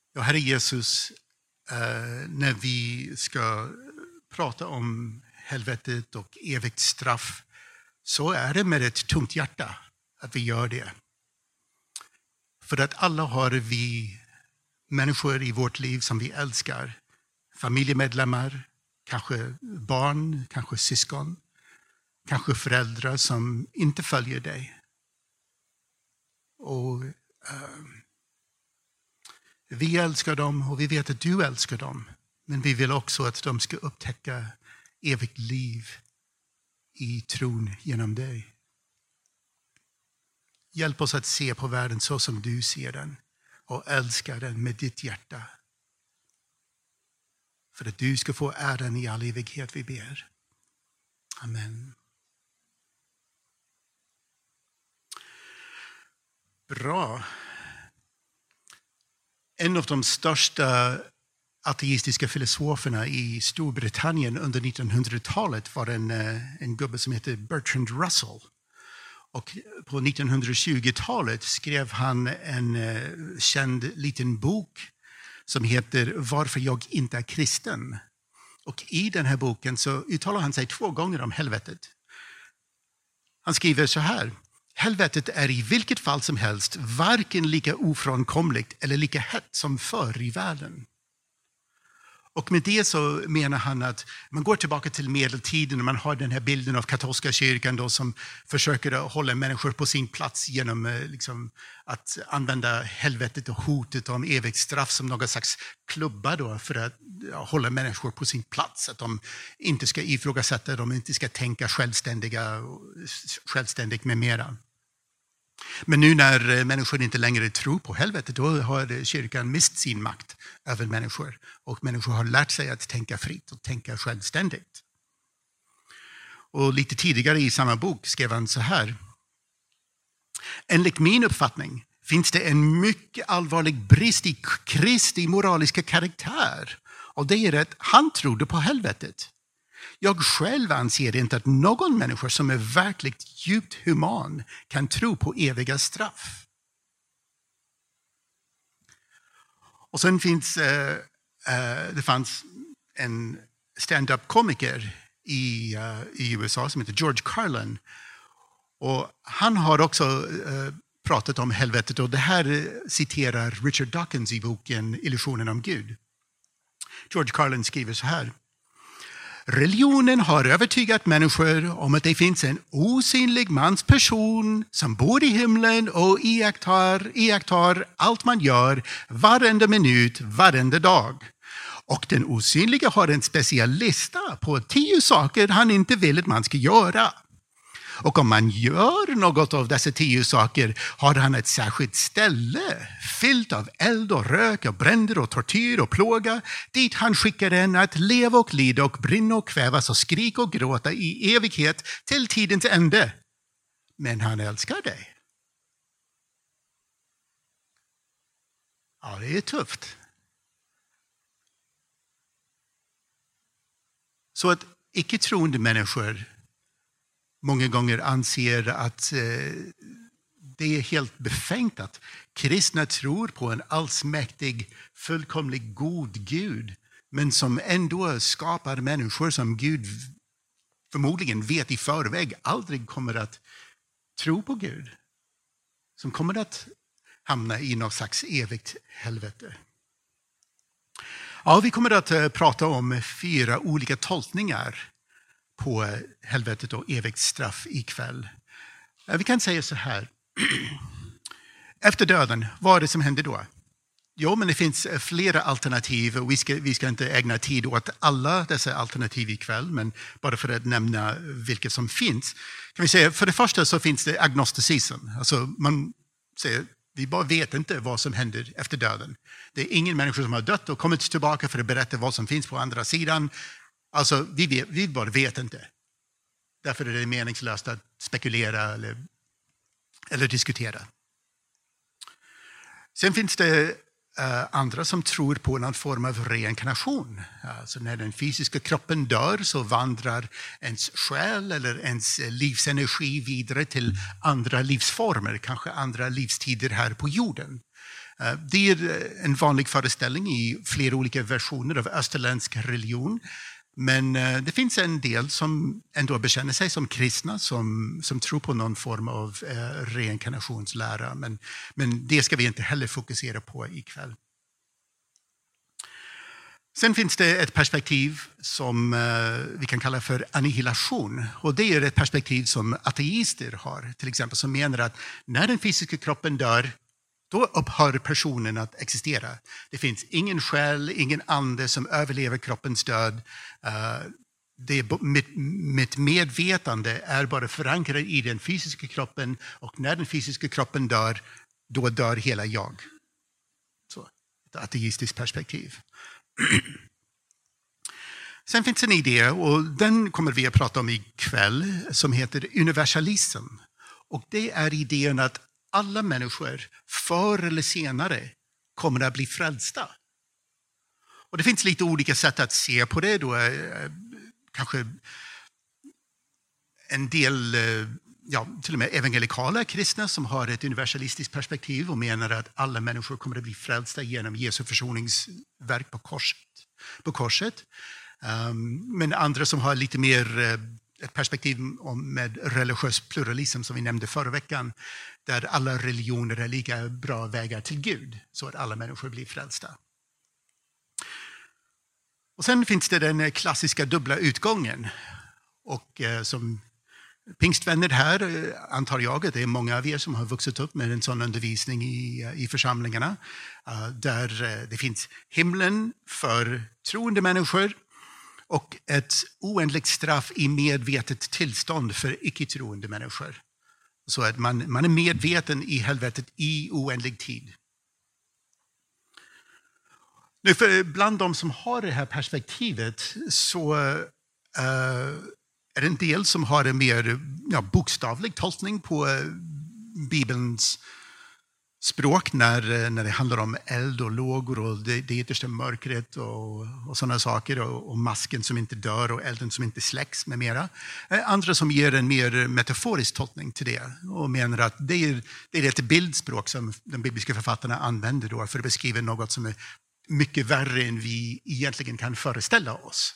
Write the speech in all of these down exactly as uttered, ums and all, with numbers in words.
Ja, Herre Jesus, eh, när vi ska prata om helvetet och evigt straff, så är det med ett tungt hjärta att vi gör det. För att alla har vi människor i vårt liv som vi älskar. Familjemedlemmar, kanske barn, kanske syskon, kanske föräldrar som inte följer dig. Och eh, vi älskar dem och vi vet att du älskar dem. Men vi vill också att de ska upptäcka evigt liv i tron genom dig. Hjälp oss att se på världen så som du ser den och älskar den med ditt hjärta. För att du ska få äran i all evighet, vi ber. Amen. Bra. En av de största ateistiska filosoferna i Storbritannien under nittonhundratalet var en, en gubbe som heter Bertrand Russell. Och på nittonhundratjugotalet skrev han en uh, känd liten bok som heter Varför jag inte är kristen. Och i den här boken så uttalar han sig två gånger om helvetet. Han skriver så här: helvetet är i vilket fall som helst varken lika ofrånkomligt eller lika hett som förr i världen. Och med det så menar han att man går tillbaka till medeltiden och man har den här bilden av katolska kyrkan då som försöker hålla människor på sin plats genom liksom, att använda helvetet och hotet om evigt straff som någon slags klubba då för att ja, hålla människor på sin plats. Att de inte ska ifrågasätta, de inte ska tänka självständiga, självständigt med mera. Men nu när människor inte längre tror på helvetet, då har kyrkan mist sin makt över människor. Och människor har lärt sig att tänka fritt och tänka självständigt. Och lite tidigare i samma bok skrev han så här: enligt min uppfattning finns det en mycket allvarlig brist i Kristi moraliska karaktär. Och det är att han trodde på helvetet. Jag själv anser inte att någon människa som är verkligt djupt human kan tro på eviga straff. Och sen finns äh, äh, det fanns en stand-up komiker i, äh, i U S A som heter George Carlin. Och han har också äh, pratat om helvetet, och det här citerar Richard Dawkins i boken Illusionen om Gud. George Carlin skriver så här: religionen har övertygat människor om att det finns en osynlig mansperson som bor i himlen och iakttar, iakttar allt man gör varenda minut, varenda dag. Och den osynliga har en speciell lista på tio saker han inte vill att man ska göra. Och om man gör något av dessa tio saker har han ett särskilt ställe fyllt av eld och rök och bränder och tortyr och plåga, dit han skickar en att leva och lida och brinna och kvävas och skrika och gråta i evighet till tidens ände. Men han älskar dig. Ja, det är tufft. Så att icke-troende människor många gånger anser att eh, det är helt befängt att kristna tror på en allsmäktig, fullkomlig god Gud, men som ändå skapar människor som Gud förmodligen vet i förväg aldrig kommer att tro på Gud. Som kommer att hamna i något slags evigt helvete. Ja, vi kommer att uh, prata om fyra olika tolkningar på helvetet och evigt straff ikväll. Vi kan säga så här. Efter döden, vad är det som händer då? Jo, men det finns flera alternativ och vi ska, vi ska inte ägna tid åt alla dessa alternativ ikväll, men bara för att nämna vilka som finns. Kan vi säga, för det första så finns det agnosticism. Alltså man säger, vi bara vet inte vad som händer efter döden. Det är ingen människa som har dött och kommit tillbaka för att berätta vad som finns på andra sidan. Alltså, vi, vet, vi bara vet inte. Därför är det meningslöst att spekulera eller, eller diskutera. Sen finns det uh, andra som tror på någon form av reinkarnation. Alltså när den fysiska kroppen dör så vandrar ens själ eller ens livsenergi vidare till andra livsformer, kanske andra livstider här på jorden. Uh, det är en vanlig föreställning i flera olika versioner av österländsk religion. Men uh, det finns en del som ändå bekänner sig som kristna som, som tror på någon form av uh, reinkarnationslära. Men, men det ska vi inte heller fokusera på ikväll. Sen finns det ett perspektiv som uh, vi kan kalla för annihilation. Och det är ett perspektiv som ateister har. Till exempel som menar att när den fysiska kroppen dör, då upphör personen att existera. Det finns ingen själ, ingen ande som överlever kroppens död. Uh, det, mitt, mitt medvetande är bara förankrat i den fysiska kroppen och när den fysiska kroppen dör, då dör hela jag. Så, ett ateistiskt perspektiv. Sen finns en idé, och den kommer vi att prata om ikväll, som heter universalism. Och det är idén att alla människor förr eller senare kommer att bli frälsta. Och det finns lite olika sätt att se på det. Då är, kanske en del, ja, till och med evangelikala kristna som har ett universalistiskt perspektiv och menar att alla människor kommer att bli frälsta genom Jesu försoningsverk på korset. På korset. Um, men andra som har lite mer ett perspektiv om, med religiös pluralism som vi nämnde förra veckan, där alla religioner är lika bra vägar till Gud så att alla människor blir frälsta. Och sen finns det den klassiska dubbla utgången. Och eh, som pingstvänner här eh, antar jag att det är många av er som har vuxit upp med en sån undervisning i, i församlingarna. Uh, där eh, det finns himlen för troende människor och ett oändligt straff i medvetet tillstånd för icke-troende människor. Så att man, man är medveten i helvetet i oändlig tid. Nu för bland de som har det här perspektivet så uh, är det en del som har en mer ja, bokstavlig tolkning på uh, Bibelns språk när, när det handlar om eld och lågor och det, det yttersta mörkret och, och sådana saker och, och masken som inte dör och elden som inte släcks med mera. Andra som ger en mer metaforisk tolkning till det och menar att det är, det är ett bildspråk som de bibliska författarna använder då för att beskriva något som är mycket värre än vi egentligen kan föreställa oss.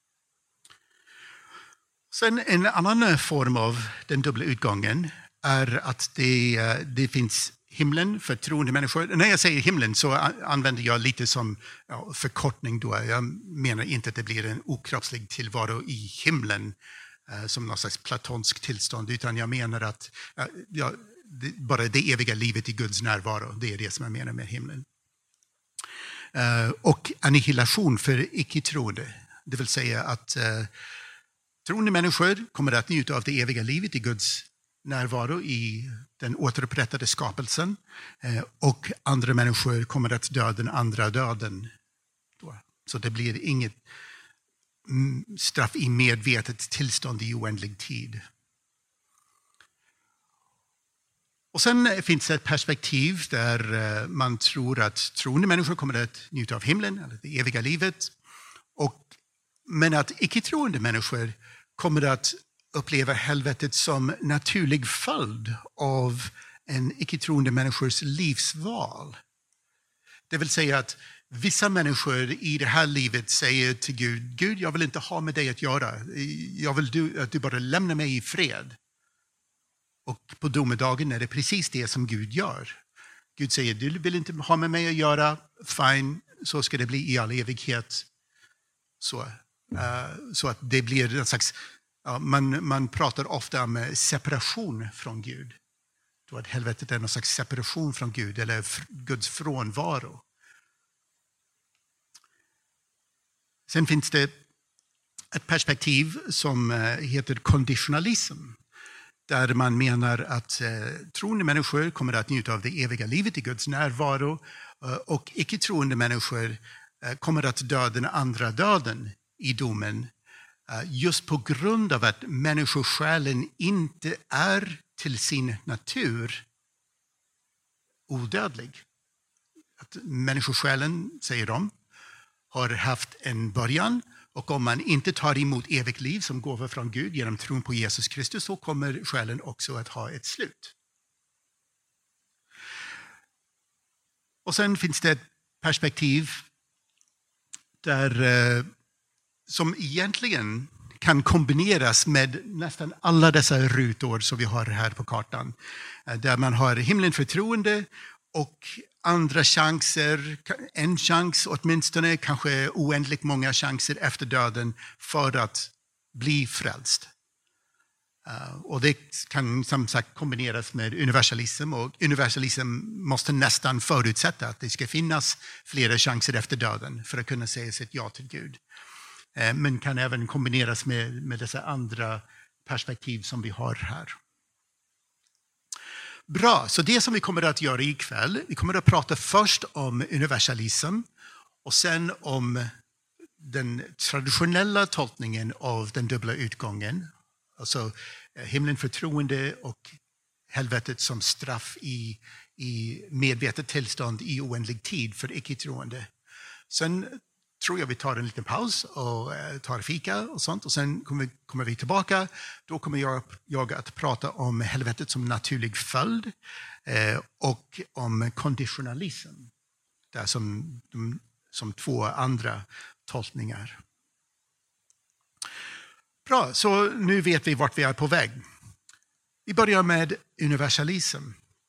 Sen en annan form av den dubbla utgången är att det, det finns himlen för troende människor. När jag säger himlen så använder jag lite som ja, förkortning då. Jag menar inte att det blir en okroppslig tillvaro i himlen eh, som någon slags platonsk tillstånd, utan jag menar att eh, ja, det, bara det eviga livet i Guds närvaro, det är det som jag menar med himlen. Eh, och annihilation för icke-troende, det vill säga att eh, troende människor kommer att njuta av det eviga livet i Guds närvaro i den återupprättade skapelsen och andra människor kommer att dö den andra döden. Så det blir inget straff i medvetet tillstånd i oändlig tid. Och sen finns det ett perspektiv där man tror att troende människor kommer att njuta av himlen, eller det eviga livet, och, men att icke-troende människor kommer att uppleva helvetet som naturlig följd av en icke-troende människors livsval. Det vill säga att vissa människor i det här livet säger till Gud, Gud, jag vill inte ha med dig att göra. Jag vill du, att du bara lämnar mig i fred. Och på domedagen är det precis det som Gud gör. Gud säger, du vill inte ha med mig att göra, fine, så ska det bli i all evighet. Så, uh, så att det blir en slags Ja, man, man pratar ofta om separation från Gud. Då att helvetet är någon slags separation från Gud eller Guds frånvaro. Sen finns det ett perspektiv som heter konditionalism. Där man menar att eh, troende människor kommer att njuta av det eviga livet i Guds närvaro. Eh, och icke-troende människor eh, kommer att dö den andra döden i domen. Just på grund av att människosjälen inte är till sin natur odödlig. Att människosjälen, säger de, har haft en början, och om man inte tar emot evigt liv som gåva från Gud genom tron på Jesus Kristus, så kommer själen också att ha ett slut. Och sen finns det ett perspektiv där, eh, som egentligen kan kombineras med nästan alla dessa rutor som vi har här på kartan. Eh, där man har himlen för troende och andra chanser, en chans åtminstone, kanske oändligt många chanser efter döden för att bli frälst. Uh, och det kan som sagt kombineras med universalism, och universalism måste nästan förutsätta att det ska finnas flera chanser efter döden för att kunna säga sitt ja till Gud. Uh, men kan även kombineras med, med dessa andra perspektiv som vi har här. Bra, så det som vi kommer att göra ikväll, vi kommer att prata först om universalism och sen om den traditionella tolkningen av den dubbla utgången. Alltså himlen för troende och helvetet som straff i, i medvetet tillstånd i oändlig tid för icke-troende. Sen tror jag vi tar en liten paus och tar fika och sånt, och sen kommer, kommer vi tillbaka. Då kommer jag, jag att prata om helvetet som naturlig följd eh, och om konditionalism. Det är som, som två andra tolkningar. Bra, så nu vet vi vart vi är på väg. Vi börjar med universalism.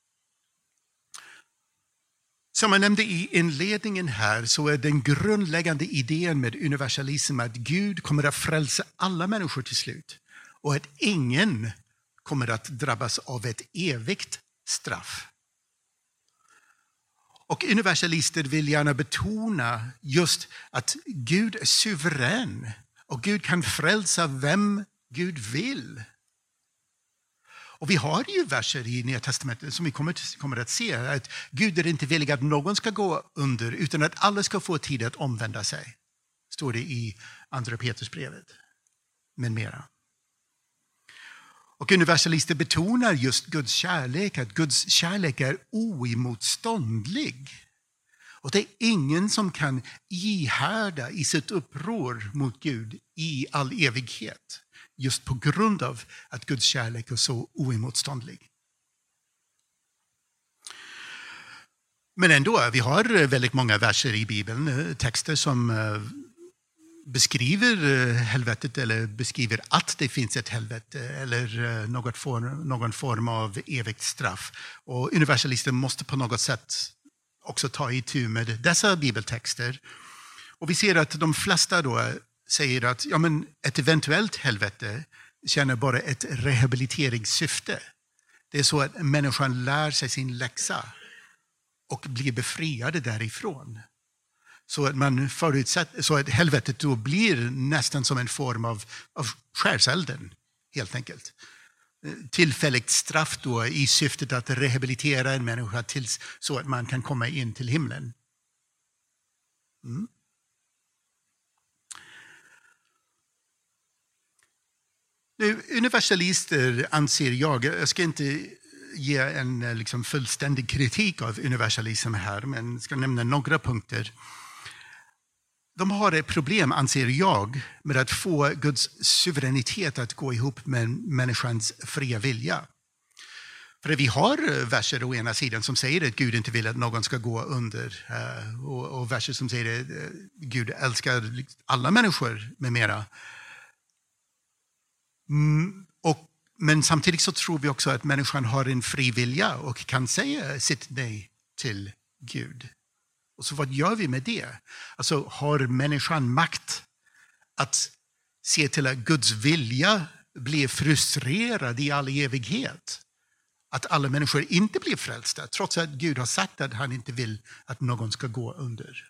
Som jag nämnde i inledningen här, så är den grundläggande idén med universalism att Gud kommer att frälsa alla människor till slut. Och att ingen kommer att drabbas av ett evigt straff. Och universalister vill gärna betona just att Gud är suverän. Och Gud kan frälsa vem Gud vill. Och vi har ju verser i Nya testamentet som vi kommer, kommer att se. Att Gud är inte villig att någon ska gå under, utan att alla ska få tid att omvända sig. Står det i andra Petrusbrevet. Men mera. Och universalister betonar just Guds kärlek. Att Guds kärlek är oemotståndlig. Och det är ingen som kan ihärda i sitt uppror mot Gud i all evighet. Just på grund av att Guds kärlek är så oemotståndlig. Men ändå, vi har väldigt många verser i Bibeln, texter som beskriver helvetet eller beskriver att det finns ett helvete eller något form, någon form av evigt straff. Och universalister måste på något sätt också ta itu med dessa bibeltexter. Och vi ser att de flesta då säger att ja, men ett eventuellt helvete tjänar bara ett rehabiliteringssyfte. Det är så att människan lär sig sin läxa och blir befriade därifrån. Så att man förutsätter, så att helvetet då blir nästan som en form av, av skärselden, helt enkelt. Tillfälligt straff då i syftet att rehabilitera en människa tills, så att man kan komma in till himlen. Mm. Nu, universalister anser jag, jag ska inte ge en liksom, fullständig kritik av universalism här, men ska nämna några punkter. De har ett problem, anser jag, med att få Guds suveränitet att gå ihop med människans fria vilja. För vi har verser å ena sidan som säger att Gud inte vill att någon ska gå under. Och, och verser som säger att Gud älskar alla människor med mera. Mm, och, men samtidigt så tror vi också att människan har en fri vilja och kan säga sitt nej till Gud. Och så vad gör vi med det? Alltså har människan makt att se till att Guds vilja blir frustrerad i all evighet? Att alla människor inte blir frälsta trots att Gud har sagt att han inte vill att någon ska gå under.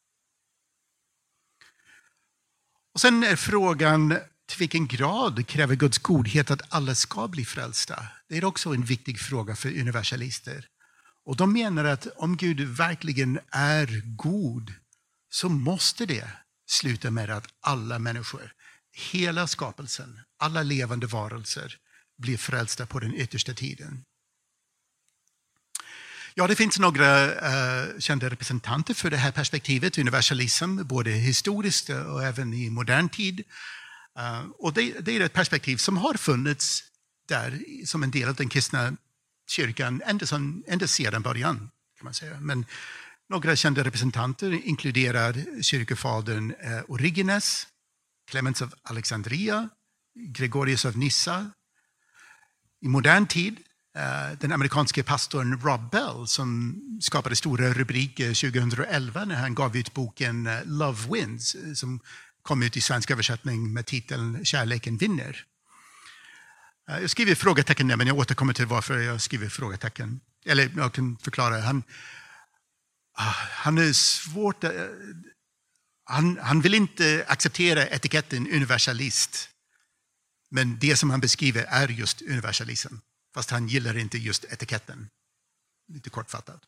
Och sen är frågan, till vilken grad kräver Guds godhet att alla ska bli frälsta? Det är också en viktig fråga för universalister. Och de menar att om Gud verkligen är god så måste det sluta med att alla människor, hela skapelsen, alla levande varelser blir frälsta på den yttersta tiden. Ja, det finns några uh, kända representanter för det här perspektivet, universalism, både historiskt och även i modern tid. Uh, och det, det är ett perspektiv som har funnits där som en del av den kristna kyrkan ända, som, ända sedan början, kan man säga. Men några kända representanter inkluderar kyrkofadern uh, Origenes, Clemens av Alexandria, Gregorius av Nyssa. I modern tid den amerikanske pastorn Rob Bell som skapade stora rubriker tjugoelva när han gav ut boken Love Wins som kom ut i svensk översättning med titeln Kärleken vinner. Jag skriver frågetecken där, men jag återkommer till varför jag skriver frågetecken. Eller jag kan förklara. Han, han är svårt... Han, han vill inte acceptera etiketten universalist. Men det som han beskriver är just universalism. Fast han gillar inte just etiketten. Lite kortfattat.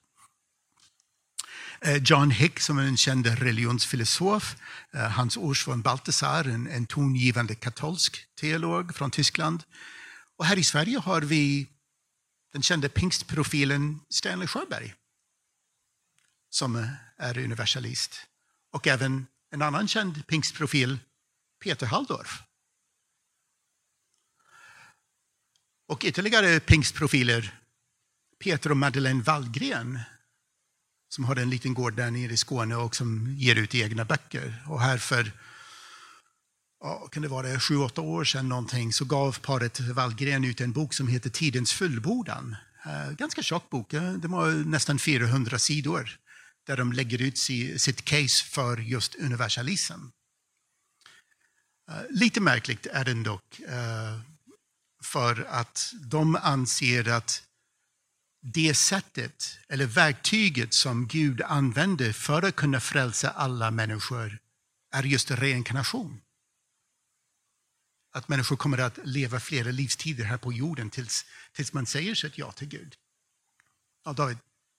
John Hick som är en känd religionsfilosof. Hans Urs von Balthasar, en, en tongivande katolsk teolog från Tyskland. Och här i Sverige har vi den kända pingstprofilen Stanley Sjöberg. Som är universalist. Och även en annan känd pingstprofil, Peter Halldorf. Och ytterligare pingstprofiler, Peter och Madeleine Wallgren, som har en liten gård där nere i Skåne och som ger ut egna böcker. Och här för, ja, kan det vara sju, åtta år sedan någonting, så gav paret Wallgren ut en bok som heter Tidens fullbordan. Uh, ganska tjock bok, det var nästan fyrahundra sidor. Där de lägger ut si, sitt case för just universalism. Uh, lite märkligt är det dock. Uh, För att de anser att det sättet eller verktyget som Gud använder för att kunna frälsa alla människor är just reinkarnation. Att människor kommer att leva flera livstider här på jorden tills, tills man säger sitt ja till Gud. Ja, David.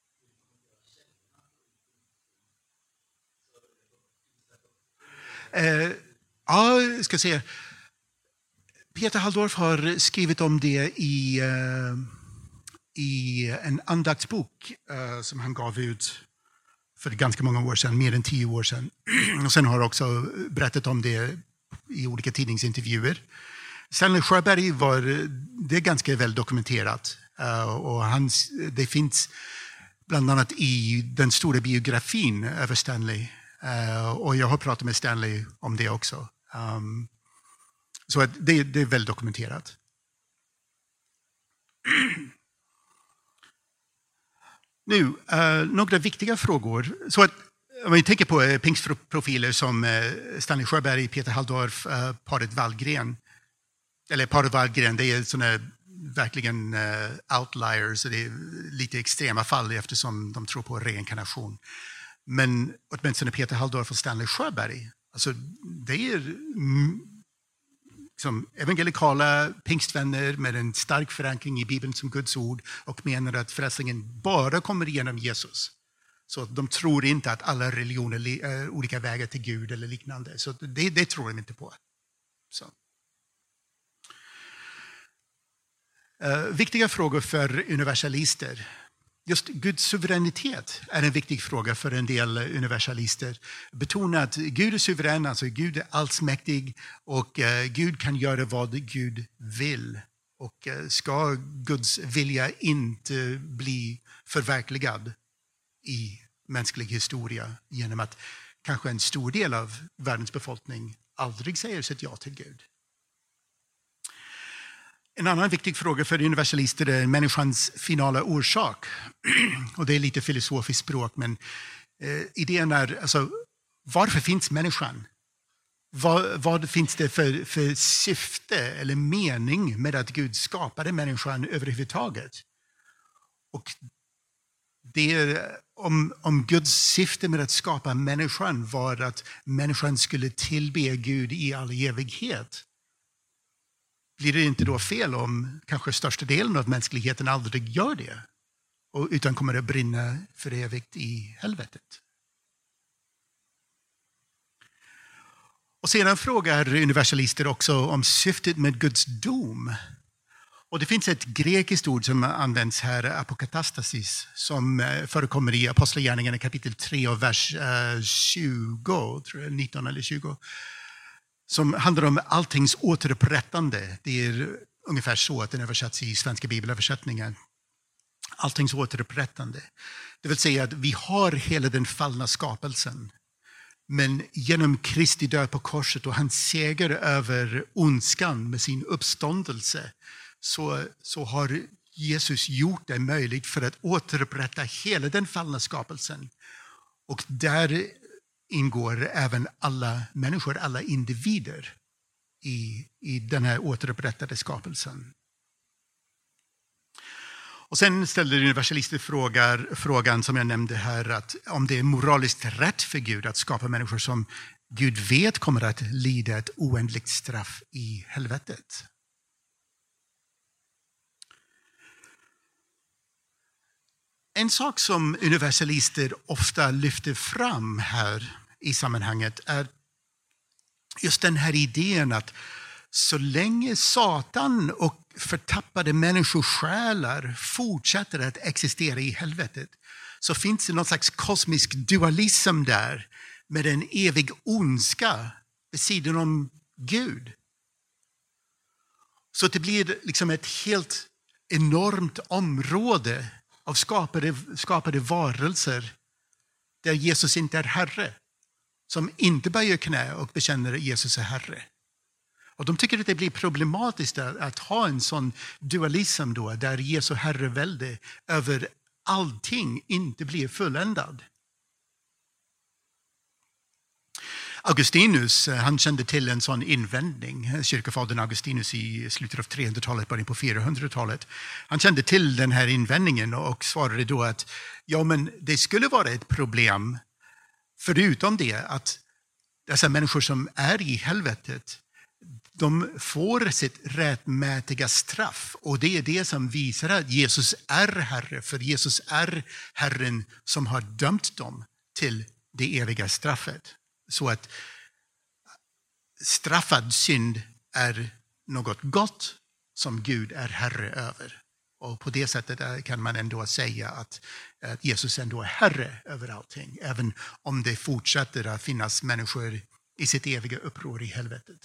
Eh, ja, jag ska säga. Peter Halldorf har skrivit om det i, uh, i en andaktsbok uh, som han gav ut för ganska många år sedan, mer än tio år sedan. Och sen har han också berättat om det i olika tidningsintervjuer. Stanley Sjöberg var, det är ganska väl dokumenterat. Uh, och hans, det finns bland annat i den stora biografin över Stanley. Uh, och jag har pratat med Stanley om det också. Um, Så det, det är väl dokumenterat. Nu, uh, några viktiga frågor. Så att, om vi tänker på uh, pingstprofiler som uh, Stanley Sjöberg, Peter Halldorf, uh, paret Wallgren. Eller paret Wallgren, det är såna verkligen uh, outliers. Det är lite extrema fall eftersom de tror på reinkarnation. Men åtminstone Peter Halldorf och Stanley Sjöberg, alltså det är... Mm, som evangelikala pingstvänner med en stark förankring i Bibeln som Guds ord och menar att frälsningen bara kommer igenom Jesus. Så de tror inte att alla religioner är olika vägar till Gud eller liknande. Så det, det tror de inte på. Så. Uh, viktiga frågor för universalister. Just Guds suveränitet är en viktig fråga för en del universalister. Betona att Gud är suverän, alltså Gud är allsmäktig och uh, Gud kan göra vad Gud vill. Och uh, ska Guds vilja inte bli förverkligad i mänsklig historia genom att kanske en stor del av världens befolkning aldrig säger sitt ja till Gud. En annan viktig fråga för universalister är människans finala orsak. Och det är lite filosofiskt språk, men eh, idén är, alltså, varför finns människan? Vad, vad finns det för, för syfte eller mening med att Gud skapade människan överhuvudtaget? Och det är, om, om Guds syfte med att skapa människan var att människan skulle tillbe Gud i all evighet, blir det inte då fel om kanske största delen av mänskligheten aldrig gör det? Och utan kommer att brinna för evigt i helvetet? Och sedan frågar universalister också om syftet med Guds dom. Och det finns ett grekiskt ord som används här, apokatastasis, som förekommer i Apostlagärningarna kapitel tre och vers tjugo, tror jag, nitton eller tjugo. Som handlar om alltings återupprättande. Det är ungefär så att den översatts i svenska bibelöversättningen. Alltings återupprättande. Det vill säga att vi har hela den fallna skapelsen. Men genom Kristi död på korset och hans seger över ondskan med sin uppståndelse så, så har Jesus gjort det möjligt för att återupprätta hela den fallna skapelsen. Och där ingår även alla människor, alla individer i, i den här återupprättade skapelsen. Och sen ställer universalister frågar, frågan som jag nämnde här, att om det är moraliskt rätt för Gud att skapa människor som Gud vet kommer att lida ett oändligt straff i helvetet. En sak som universalister ofta lyfter fram här i sammanhanget är just den här idén att så länge Satan och förtappade människosjälar fortsätter att existera i helvetet så finns det någon slags kosmisk dualism där med en evig ondska vid sidan om Gud. Så det blir liksom ett helt enormt område av skapade, skapade varelser där Jesus inte är Herre, som inte böjer knä och bekänner att Jesus är Herre. Och de tycker att det blir problematiskt att ha en sån dualism då, där Jesu herrevälde över allting inte blir fulländad. Augustinus, han kände till en sån invändning, kyrkofadern Augustinus i slutet av trehundratalet, början på fyrahundratalet. Han kände till den här invändningen och svarade då att ja, men det skulle vara ett problem förutom det att dessa människor som är i helvetet, de får sitt rättmätiga straff, och det är det som visar att Jesus är Herre, för Jesus är Herren som har dömt dem till det eviga straffet. Så att straffad synd är något gott som Gud är Herre över. Och på det sättet kan man ändå säga att Jesus ändå är Herre över allting, även om det fortsätter att finnas människor i sitt eviga uppror i helvetet.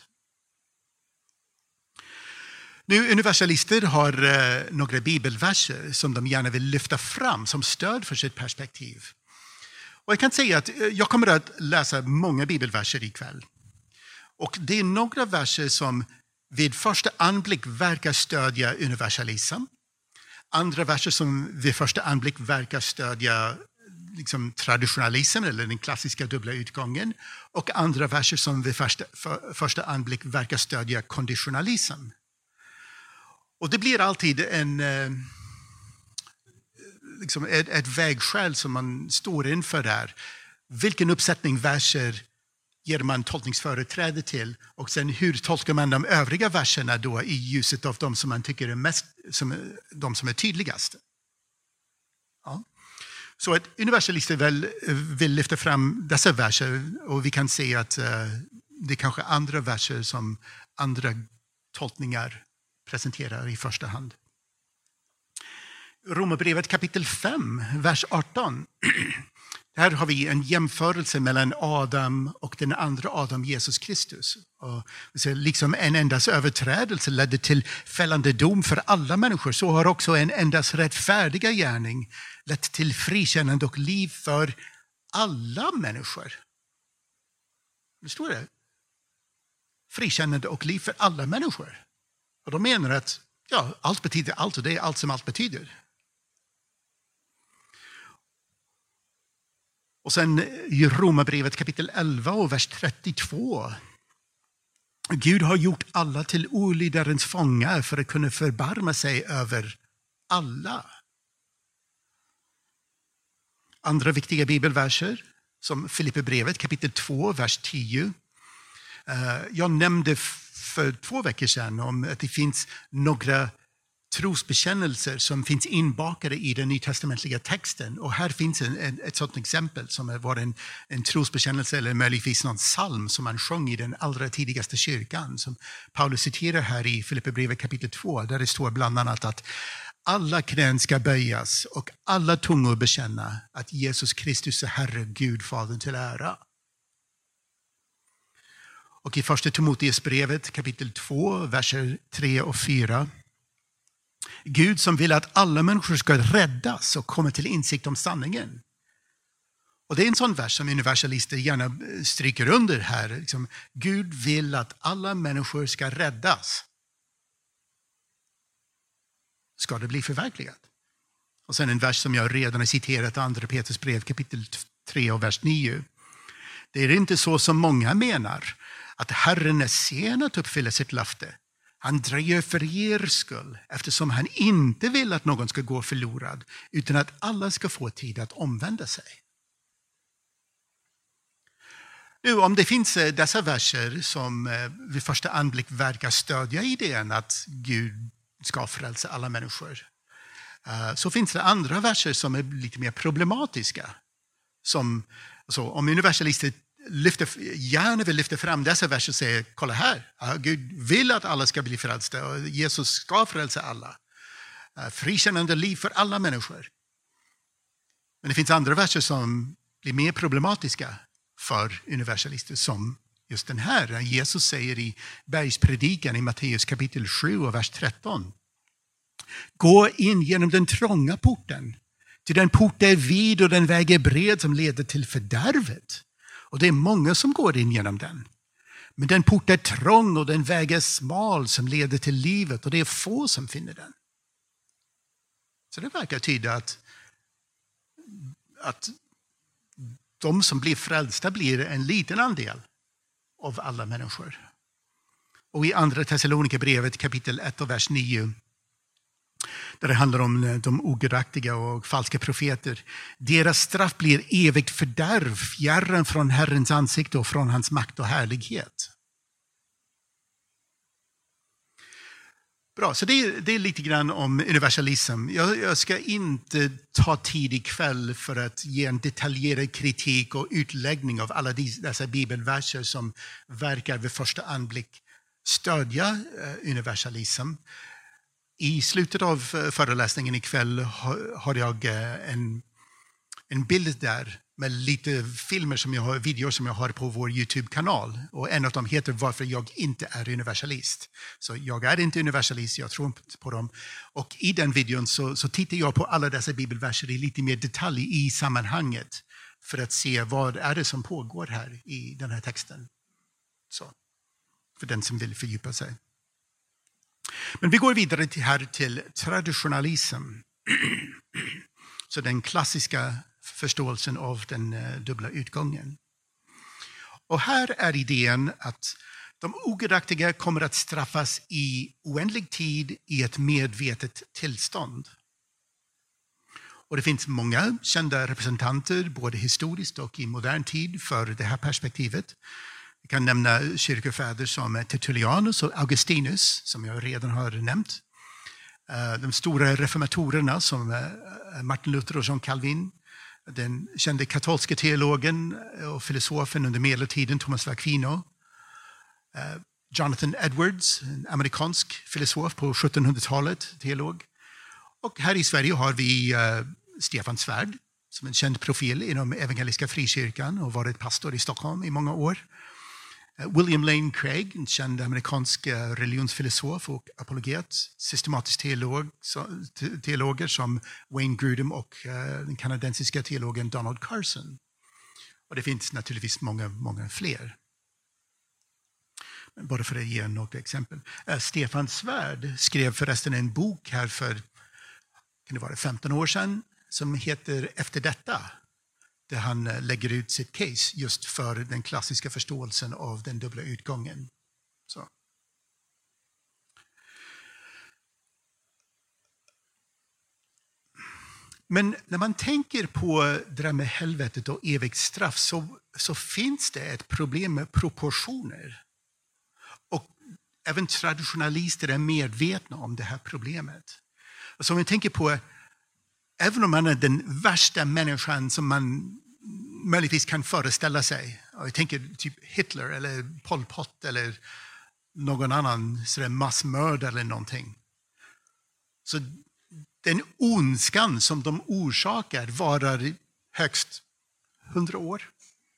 Nu, universalister har eh, några bibelverser som de gärna vill lyfta fram som stöd för sitt perspektiv. Och jag kan säga att jag kommer att läsa många bibelverser ikväll. Och det är några verser som vid första anblick verkar stödja universalism. Andra verser som vid första anblick verkar stödja liksom, traditionalism eller den klassiska dubbla utgången. Och andra verser som vid första, för, första anblick verkar stödja konditionalism. Och det blir alltid en, liksom ett, ett vägskäl som man står inför där. Vilken uppsättning verser ger man tolkningsföreträde till? Och sen hur tolkar man de övriga verserna då i ljuset av de som man tycker är mest, som, de som är tydligast? Ja. Så att universalister väl vill lyfta fram dessa verser, och vi kan se att uh, det är kanske andra verser som andra tolkningar presenterar i första hand. Romarbrevet kapitel fem, vers arton. Här har vi en jämförelse mellan Adam och den andra Adam, Jesus Kristus. Och liksom en endas överträdelse ledde till fällande dom för alla människor, så har också en endas rättfärdiga gärning lett till frikännande och liv för alla människor. Det står det. Frikännande och liv för alla människor. Och de menar att ja, allt betyder allt, och det är allt som allt betyder. Och sen i Romarbrevet kapitel elva och vers trettiotvå. Gud har gjort alla till olydarens fångar för att kunna förbarma sig över alla. Andra viktiga bibelverser som Filipperbrevet kapitel två, vers tio. Jag nämnde för två veckor sedan om att det finns några trosbekännelser som finns inbakade i den nytestamentliga texten. Och här finns en, en, ett sådant exempel som var en, en trosbekännelse eller möjligtvis någon psalm som man sjöng i den allra tidigaste kyrkan. Som Paulus citerar här i Filipperbrevet kapitel två, där det står bland annat att alla knän ska böjas och alla tungor bekänna att Jesus Kristus är Herre, Gud, Fadern till ära. Och i första Timoteusbrevet kapitel två, verser tre och fyra. Gud som vill att alla människor ska räddas och komma till insikt om sanningen. Och det är en sån vers som universalister gärna stryker under här. Liksom, Gud vill att alla människor ska räddas. Ska det bli förverkligat? Och sen en vers som jag redan har citerat, andra Petrus brev kapitel tre och vers nio. Det är inte så som många menar, att Herren är sen att uppfylla sitt löfte. Han dröjer för er skull, eftersom han inte vill att någon ska gå förlorad, utan att alla ska få tid att omvända sig. Nu, om det finns dessa verser som vid första anblick verkar stödja idén att Gud ska frälsa alla människor, så finns det andra verser som är lite mer problematiska. Som, alltså, om universalister lyfter, gärna vill lyfta fram dessa verser och säger, kolla här, Gud vill att alla ska bli frälsta och Jesus ska frälsa alla. Frikännande liv för alla människor. Men det finns andra verser som blir mer problematiska för universalister, som just den här. Jesus säger i bergspredikan i Matteus kapitel sju och vers tretton. Gå in genom den trånga porten. Till den port är vid och den väg är bred som leder till fördärvet. Och det är många som går in genom den. Men den port är trång och den väg är smal som leder till livet. Och det är få som finner den. Så det verkar tyda att, att de som blir frälsta blir en liten andel av alla människor. Och i andra Thessalonikerbrevet kapitel ett och vers nio. Där det handlar om de ogudaktiga och falska profeter. Deras straff blir evigt fördärv, fjärran från Herrens ansikte och från hans makt och härlighet. Bra, så det är, det är lite grann om universalism. Jag, jag ska inte ta tid ikväll för att ge en detaljerad kritik och utläggning av alla dessa bibelverser som verkar vid första anblick stödja uh, universalism. I slutet av föreläsningen ikväll har jag en, en bild där med lite filmer som jag har, videor som jag har på vår YouTube-kanal. Och en av dem heter Varför jag inte är universalist. Så jag är inte universalist, jag tror på dem. Och i den videon så, så tittar jag på alla dessa bibelverser i lite mer detalj i sammanhanget. För att se vad är det som pågår här i den här texten. Så, för den som vill fördjupa sig. Men vi går vidare till, här till traditionalism. Så den klassiska förståelsen av den uh, dubbla utgången. Och här är idén att de ogudaktiga kommer att straffas i oändlig tid i ett medvetet tillstånd. Och det finns många kända representanter, både historiskt och i modern tid, för det här perspektivet. Vi kan nämna kyrkofäder som Tertullianus och Augustinus, som jag redan har nämnt. De stora reformatorerna som Martin Luther och John Calvin. Den kände katolska teologen och filosofen under medeltiden Thomas Aquino. Jonathan Edwards, en amerikansk filosof på sjuttonhundratalet, teolog. Och här i Sverige har vi Stefan Svärd, som en känd profil inom evangeliska frikyrkan och varit pastor i Stockholm i många år. William Lane Craig, en känd amerikansk religionsfilosof och apologet, systematisk teolog, teologer som Wayne Grudem och den kanadensiska teologen Donald Carson. Och det finns naturligtvis många, många fler. Men bara för att ge några exempel. Stefan Svärd skrev förresten en bok här för kan det vara femton år sedan som heter Efter detta. Där han lägger ut sitt case just för den klassiska förståelsen av den dubbla utgången. Så. Men när man tänker på det där med helvetet och evigt straff så, så finns det ett problem med proportioner. Och även traditionalister är medvetna om det här problemet. Och så om vi tänker på, även om man är den värsta människan som man möjligtvis kan föreställa sig. Jag tänker typ Hitler eller Pol Pot eller någon annan sådär massmördare eller någonting. Så den ondskan som de orsakar varar högst hundra år.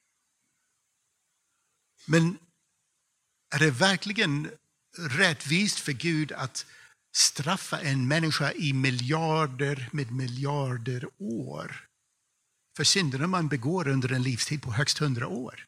Men är det verkligen rättvist för Gud att straffa en människa i miljarder med miljarder år för synderna man begår under en livstid på högst hundra år?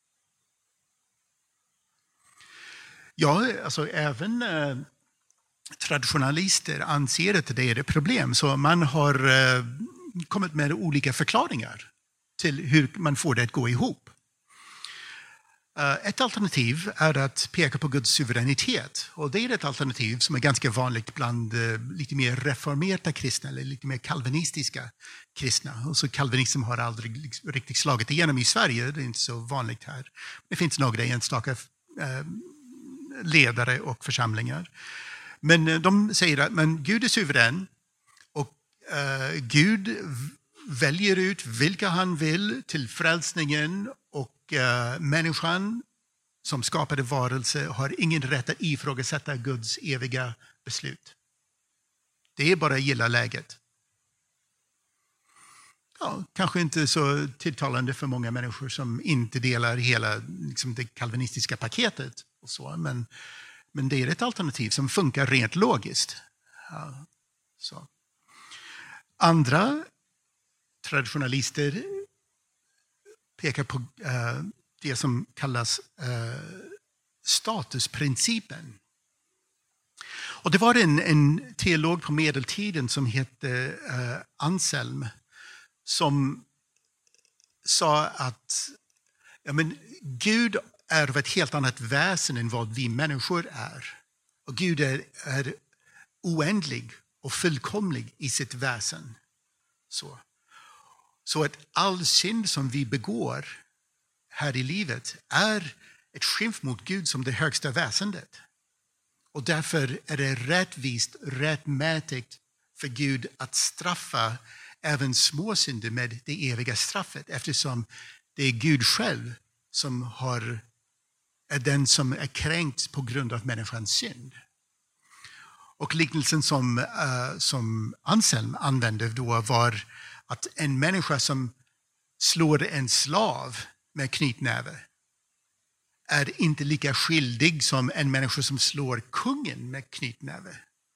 Ja, alltså även eh, traditionalister anser att det är ett problem. Så man har eh, kommit med olika förklaringar till hur man får det att gå ihop. Uh, ett alternativ är att peka på Guds suveränitet. Och det är ett alternativ som är ganska vanligt bland uh, lite mer reformerade kristna eller lite mer kalvinistiska kristna. Och så kalvinism har aldrig liksom, riktigt slagit igenom i Sverige, det är inte så vanligt här. Det finns några enstaka uh, ledare och församlingar. Men uh, de säger att men Gud är suverän och uh, Gud väljer ut vilka han vill till frälsningen. Och uh, människan som skapade varelse har ingen rätt att ifrågasätta Guds eviga beslut. Det är bara att gilla läget. Ja, kanske inte så tilltalande för många människor som inte delar hela liksom, det kalvinistiska paketet. Och så, men, men det är ett alternativ som funkar rent logiskt. Ja, så. Andra traditionalister pekar på uh, det som kallas uh, statusprincipen. Och det var en, en teolog på medeltiden som hette uh, Anselm som sa att ja, men Gud är av ett helt annat väsen än vad vi människor är. Och Gud är, är oändlig och fullkomlig i sitt väsen. Så. Så att all synd som vi begår här i livet är ett skymf mot Gud som det högsta väsendet. Och därför är det rättvist, rättmätigt för Gud att straffa även små synder med det eviga straffet. Eftersom det är Gud själv som har, är den som är kränkt på grund av människans synd. Och liknelsen som, uh, som Anselm använde då var att en människa som slår en slav med knytnäve är inte lika skyldig som en människa som slår kungen med knytnäve.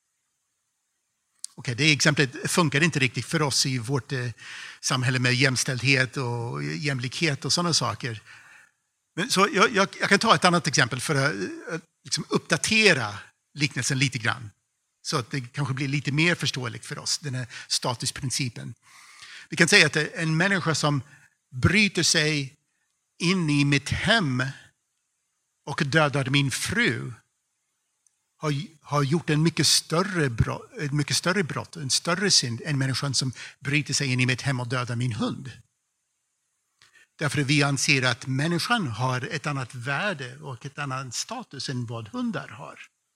Okej, det exemplet funkar inte riktigt för oss i vårt eh, samhälle med jämställdhet och jämlikhet och sådana saker. Men, så jag, jag, jag kan ta ett annat exempel för att eh, liksom uppdatera liknelsen lite grann. Så att det kanske blir lite mer förståeligt för oss, den här statusprincipen. Vi kan säga att en människa som bryter sig in i mitt hem och dödar min fru har, har gjort en mycket större brott, ett mycket större brott, en större synd än människan som bryter sig in i mitt hem och dödar min hund. Därför vi anser att människan har ett annat värde och ett annat status än vad hundar har.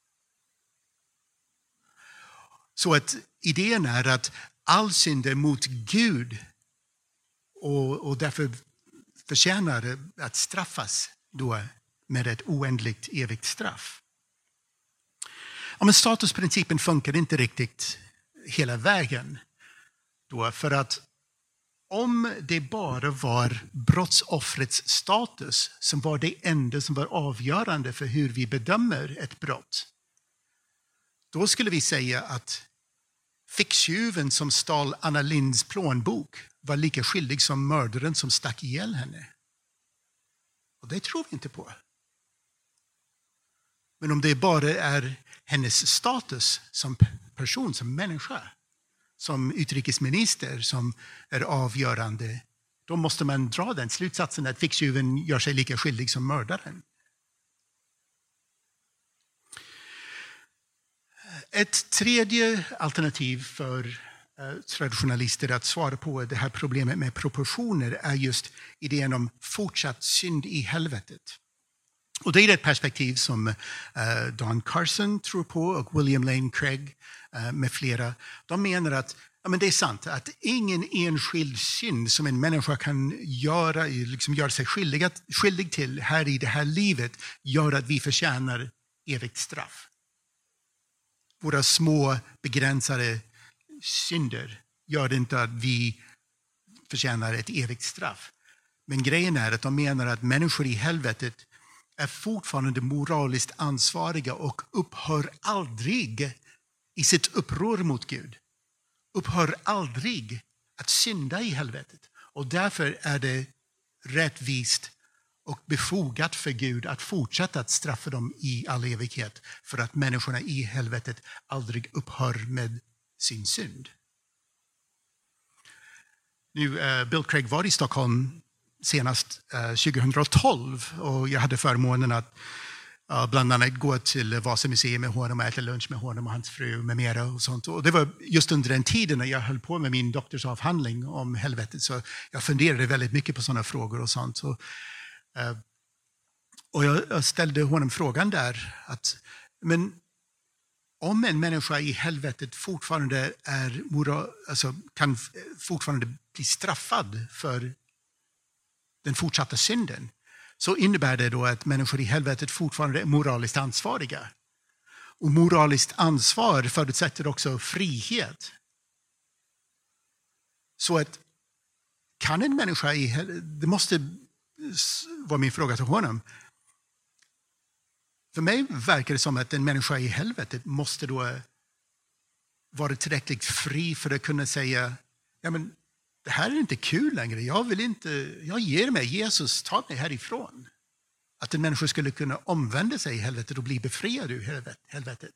Så att idén är att all synd är mot Gud och, och därför förtjänar att straffas då med ett oändligt evigt straff. Ja, men statusprincipen funkar inte riktigt hela vägen. Då, för att om det bara var brottsoffrets status som var det enda som var avgörande för hur vi bedömer ett brott, då skulle vi säga att ficktjuven som stal Anna Linds plånbok var lika skyldig som mördaren som stack ihjäl henne. Och det tror vi inte på. Men om det bara är hennes status som person, som människa, som utrikesminister som är avgörande, då måste man dra den slutsatsen att ficktjuven gör sig lika skyldig som mördaren. Ett tredje alternativ för eh, traditionalister att svara på det här problemet med proportioner är just idén om fortsatt synd i helvetet. Och det är ett perspektiv som uh, Don Carson tror på och William Lane Craig uh, med flera. De menar att ja, men det är sant att ingen enskild synd som en människa kan göra, liksom göra sig skyldig, skyldig till här i det här livet gör att vi förtjänar evigt straff. Våra små begränsade synder gör inte att vi förtjänar ett evigt straff. Men grejen är att de menar att människor i helvetet är fortfarande moraliskt ansvariga och upphör aldrig i sitt uppror mot Gud. Upphör aldrig att synda i helvetet. Och därför är det rättvist och befogat för Gud att fortsätta att straffa dem i all evighet. För att människorna i helvetet aldrig upphör med sin synd. Nu, uh, Bill Craig var i Stockholm senast uh, tjugohundratolv och jag hade förmånen att uh, bland annat gå till Vasamuseet med honom och äta lunch med honom och hans fru med mera och sånt. Och det var just under den tiden när jag höll på med min doktorsavhandling om helvetet, så jag funderade väldigt mycket på sådana frågor och sånt. Så, uh, och jag ställde honom frågan där att, men om en människa i helvetet fortfarande är moral, alltså kan fortfarande bli straffad för den fortsatta synden, så innebär det då att människor i helvetet fortfarande är moraliskt ansvariga. Och moraliskt ansvar förutsätter också frihet. Så att kan en människa i helvetet, det måste vara min fråga till honom. För mig verkar det som att en människa i helvetet måste då vara tillräckligt fri för att kunna säga, ja men det här är inte kul längre, jag vill inte, jag ger mig, Jesus, ta mig härifrån. Att en människa skulle kunna omvända sig i helvetet och bli befriad ur helvetet.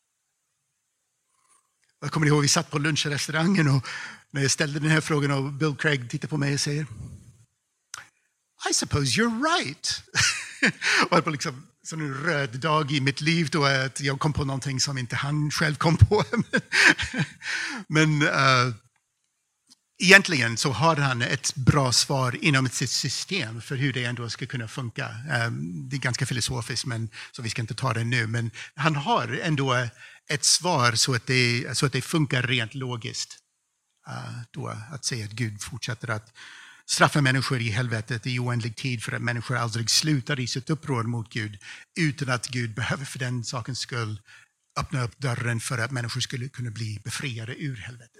Jag kommer ihåg, vi satt på lunchrestaurangen och när jag ställde den här frågan och Bill Craig tittade på mig och säger, I suppose you're right. Och det var liksom så en röd dag i mitt liv då att jag kom på någonting som inte han själv kom på. Men uh, egentligen så har han ett bra svar inom sitt system för hur det ändå ska kunna funka. Um, det är ganska filosofiskt, men så vi ska inte ta det nu. Men han har ändå ett svar så att det, så att det funkar rent logiskt. Uh, då att säga att Gud fortsätter att straffa människor i helvetet i oändlig tid för att människor aldrig slutar i sitt uppror mot Gud utan att Gud behöver för den sakens skull öppna upp dörren för att människor skulle kunna bli befriade ur helvetet.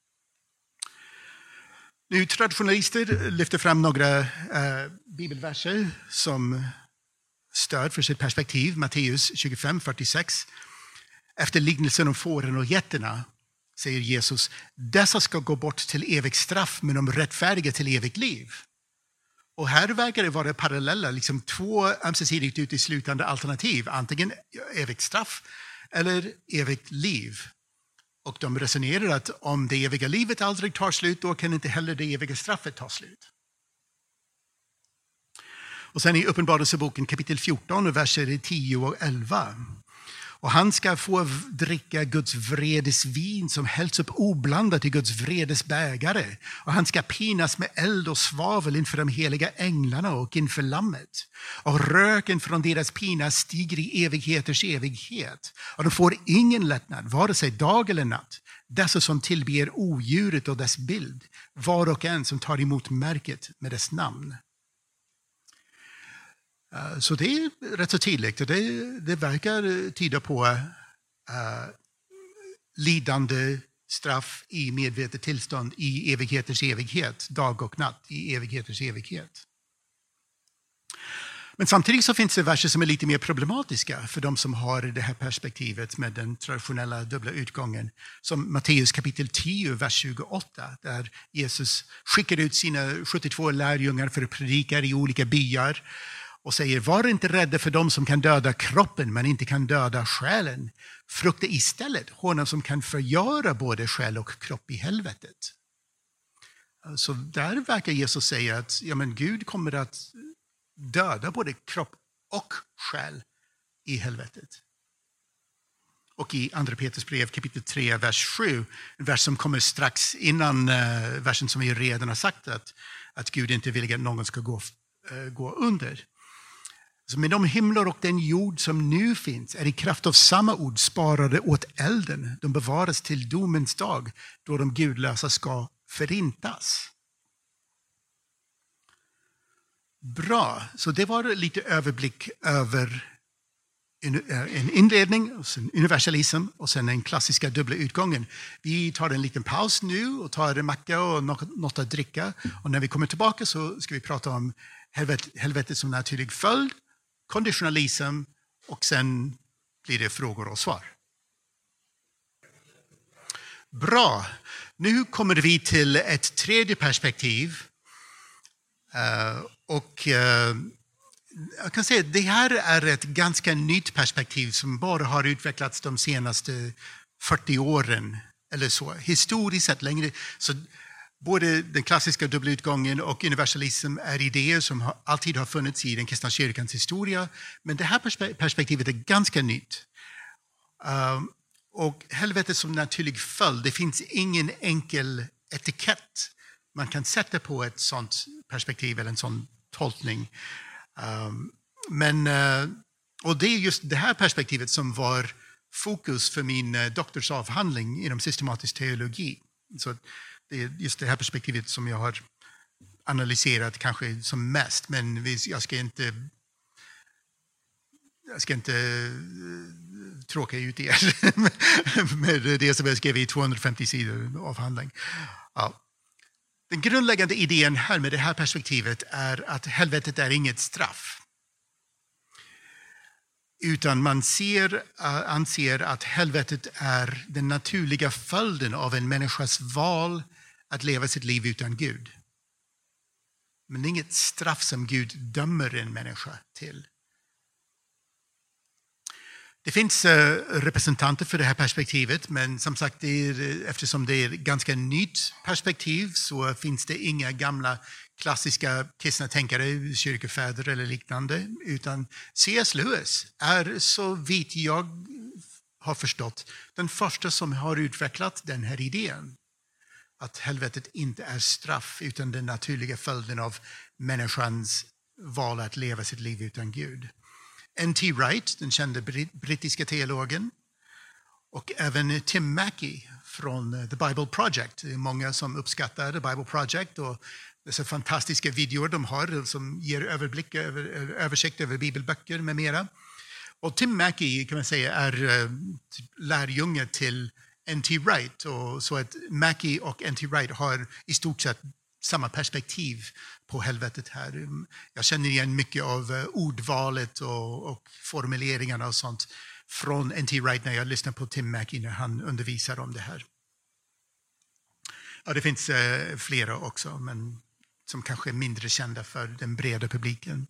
Nu traditionalister lyfter fram några uh, bibelverser som stöd för sitt perspektiv. Matteus tjugofem fyrtiosex. Efter liknelsen om fåren och getterna säger Jesus, dessa ska gå bort till evigt straff men de rättfärdiga till evigt liv. Och här verkar det vara parallella, liksom två ömsesidigt uteslutande alternativ. Antingen evigt straff eller evigt liv. Och de resonerar att om det eviga livet aldrig tar slut, då kan inte heller det eviga straffet ta slut. Och sen i Uppenbarelseboken kapitel fjorton, verser tio och elva. Och han ska få dricka Guds vredes vin som hälls upp oblandat i Guds vredes bägare. Och han ska pinas med eld och svavel inför de heliga änglarna och inför lammet. Och röken från deras pina stiger i evigheters evighet. Och de får ingen lättnad, vare sig dag eller natt. Dessa som tillber odjuret och dess bild, var och en som tar emot märket med dess namn. Så det är rätt så tydligt och det, det verkar tyda på uh, lidande straff i medvetet tillstånd i evigheters evighet, dag och natt i evigheters evighet. Men samtidigt så finns det verser som är lite mer problematiska för de som har det här perspektivet med den traditionella dubbla utgången. Som Matteus kapitel tio, vers tjugoåtta, där Jesus skickar ut sina sjuttiotvå lärjungar för att predika i olika byar. Och säger, var inte rädda för dem som kan döda kroppen men inte kan döda själen. Frukta istället honom som kan förgöra både själ och kropp i helvetet. Så där verkar Jesus säga att ja, men Gud kommer att döda både kropp och själ i helvetet. Och i andra Petrus brev kapitel tre, vers sju, en vers som kommer strax innan uh, versen som vi redan har sagt att, att Gud inte vill att någon ska gå, uh, gå under. Men de himlar och den jord som nu finns är i kraft av samma ord sparade åt elden. De bevaras till domens dag då de gudlösa ska förintas. Bra, så det var lite överblick över en inledning, och sen universalism och sen den klassiska dubbla utgången. Vi tar en liten paus nu och tar en macka och något att dricka. Och när vi kommer tillbaka så ska vi prata om helvetet, helvetet som naturlig följd, konditionalism och sen blir det frågor och svar. Bra, nu kommer vi till ett tredje perspektiv. Uh, och uh, jag kan säga att det här är ett ganska nytt perspektiv som bara har utvecklats de senaste fyrtio åren eller så. Historiskt sett längre. Så både den klassiska dubbelutgången och universalism är idéer som har, alltid har funnits i den kristna kyrkans historia. Men det här perspe- perspektivet är ganska nytt. Um, och helvetet som naturlig följd, det finns ingen enkel etikett man kan sätta på ett sånt perspektiv eller en sån tolkning. Um, men, uh, och det är just det här perspektivet som var fokus för min uh, doktorsavhandling inom systematisk teologi. Så det är just det här perspektivet som jag har analyserat kanske som mest, men jag ska inte jag ska inte uh, tråka ut er med det som jag skrev i tvåhundrafemtio sidor avhandling. Ja. Den grundläggande idén här med det här perspektivet är att helvetet är inget straff. Utan man ser, uh, anser att helvetet är den naturliga följden av en människas val att leva sitt liv utan Gud. Men det är inget straff som Gud dömer en människa till. Det finns uh, representanter för det här perspektivet, men som sagt, det är, eftersom det är ett ganska nytt perspektiv så finns det inga gamla klassiska kristna tänkare, kyrkofäder eller liknande, utan C S Lewis är, så vitt jag har förstått, den första som har utvecklat den här idén. Att helvetet inte är straff utan den naturliga följden av människans val att leva sitt liv utan Gud. N T Wright, den kände brittiska teologen, och även Tim Mackie från The Bible Project. Det är många som uppskattar The Bible Project och dessa fantastiska videor de har som ger överblick över, översikt över bibelböcker med mera. Och Tim Mackie kan man säga är uh, lärjunge till N T Wright, och så att Mackie och N T Wright har i stort sett samma perspektiv på helvetet här. Jag känner igen mycket av uh, ordvalet och, och formuleringarna och sånt från N T Wright när jag lyssnar på Tim Mackie när han undervisar om det här. Ja, det finns uh, flera också, men som kanske är mindre kända för den breda publiken.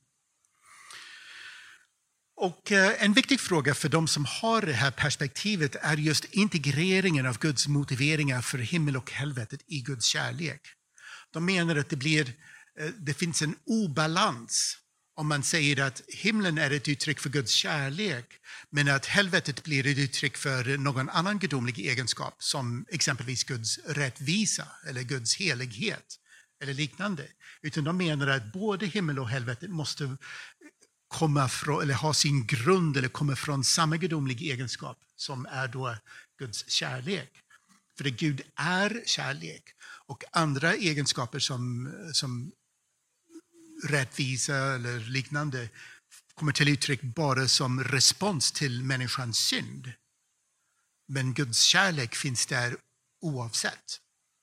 Och uh, en viktig fråga för de som har det här perspektivet är just integreringen av Guds motiveringar för himmel och helvetet i Guds kärlek. De menar att det, blir, det finns en obalans om man säger att himlen är ett uttryck för Guds kärlek, men att helvetet blir ett uttryck för någon annan gudomlig egenskap, som exempelvis Guds rättvisa eller Guds helighet eller liknande. Utan de menar att både himmel och helvetet måste komma från, eller ha sin grund eller komma från samma gudomlig egenskap som är då Guds kärlek. För det Gud är kärlek. Och andra egenskaper som, som rättvisa eller liknande kommer till uttryck bara som respons till människans synd. Men Guds kärlek finns där oavsett.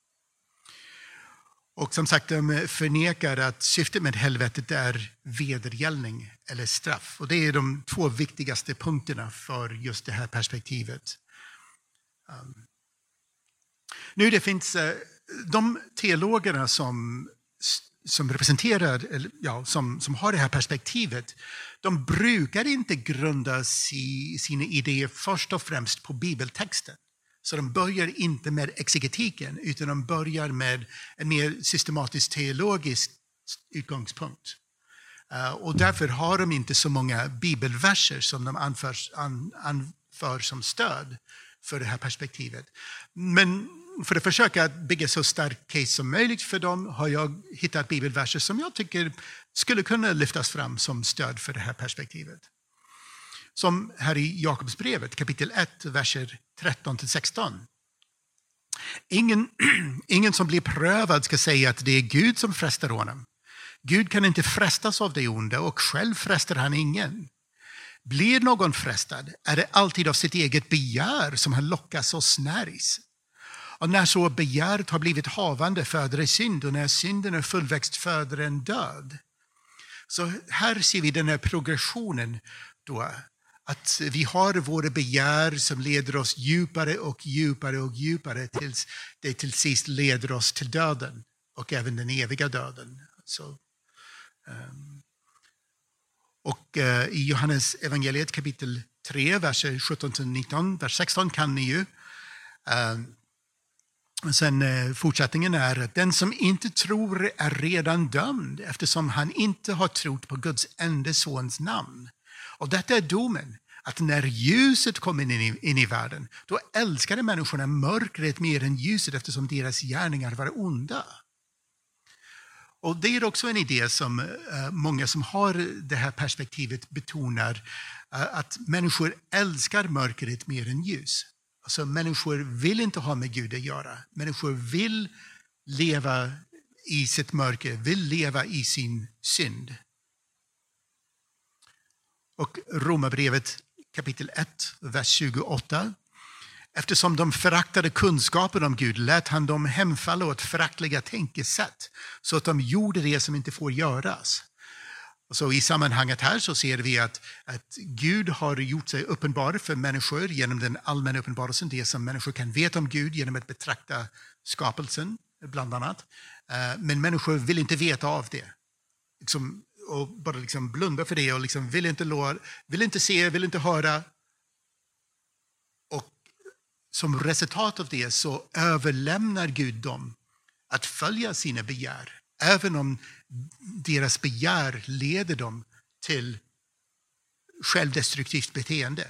Och som sagt, de förnekar att syftet med helvetet är vedergällning eller straff. Och det är de två viktigaste punkterna för just det här perspektivet. Um. Nu det finns de teologerna som, som representerar, eller ja, som, som har det här perspektivet, de brukar inte grunda si, sina idéer först och främst på bibeltexten. Så de börjar inte med exegetiken, utan de börjar med en mer systematisk teologisk utgångspunkt. Uh, och därför har de inte så många bibelverser som de anför, an, anför som stöd för det här perspektivet. Men för att försöka att bygga så stark case som möjligt för dem har jag hittat bibelverser som jag tycker skulle kunna lyftas fram som stöd för det här perspektivet. Som här i Jakobsbrevet kapitel ett, verser tretton till sexton. Ingen, ingen som blir prövad ska säga att det är Gud som frestar honom. Gud kan inte frestas av det onda och själv frestar han ingen. Blir någon frestad är det alltid av sitt eget begär som han lockas och snärjs. Och när så begäret har blivit havande föder det synd, och när synden är fullväxt föder en död. Så här ser vi den här progressionen då. Att vi har våra begär som leder oss djupare och djupare och djupare tills det till sist leder oss till döden och även den eviga döden. Så, um, och uh, i Johannes evangeliet kapitel tre, verser sjutton till nitton, vers sexton kan ni ju. Um, sen uh, fortsättningen är att den som inte tror är redan dömd eftersom han inte har trott på Guds enda sons namn. Och detta är domen, att när ljuset kommer in i, in i världen, då älskade människorna mörkret mer än ljuset eftersom deras gärningar var onda. Och det är också en idé som uh, många som har det här perspektivet betonar, uh, att människor älskar mörkret mer än ljus. Alltså människor vill inte ha med Gud att göra. Människor vill leva i sitt mörker, vill leva i sin synd. Och Romarbrevet kapitel ett, vers tjugoåtta. Eftersom de föraktade kunskapen om Gud lät han dem hemfalla åt föraktliga tänkesätt så att de gjorde det som inte får göras. Och så i sammanhanget här så ser vi att, att Gud har gjort sig uppenbar för människor genom den allmänna uppenbarelsen, det som människor kan veta om Gud genom att betrakta skapelsen bland annat. Men människor vill inte veta av det. Liksom, och bara liksom blunda för det och liksom vill inte lå, vill inte se, vill inte höra. Och som resultat av det så överlämnar Gud dem att följa sina begär, även om deras begär leder dem till självdestruktivt beteende.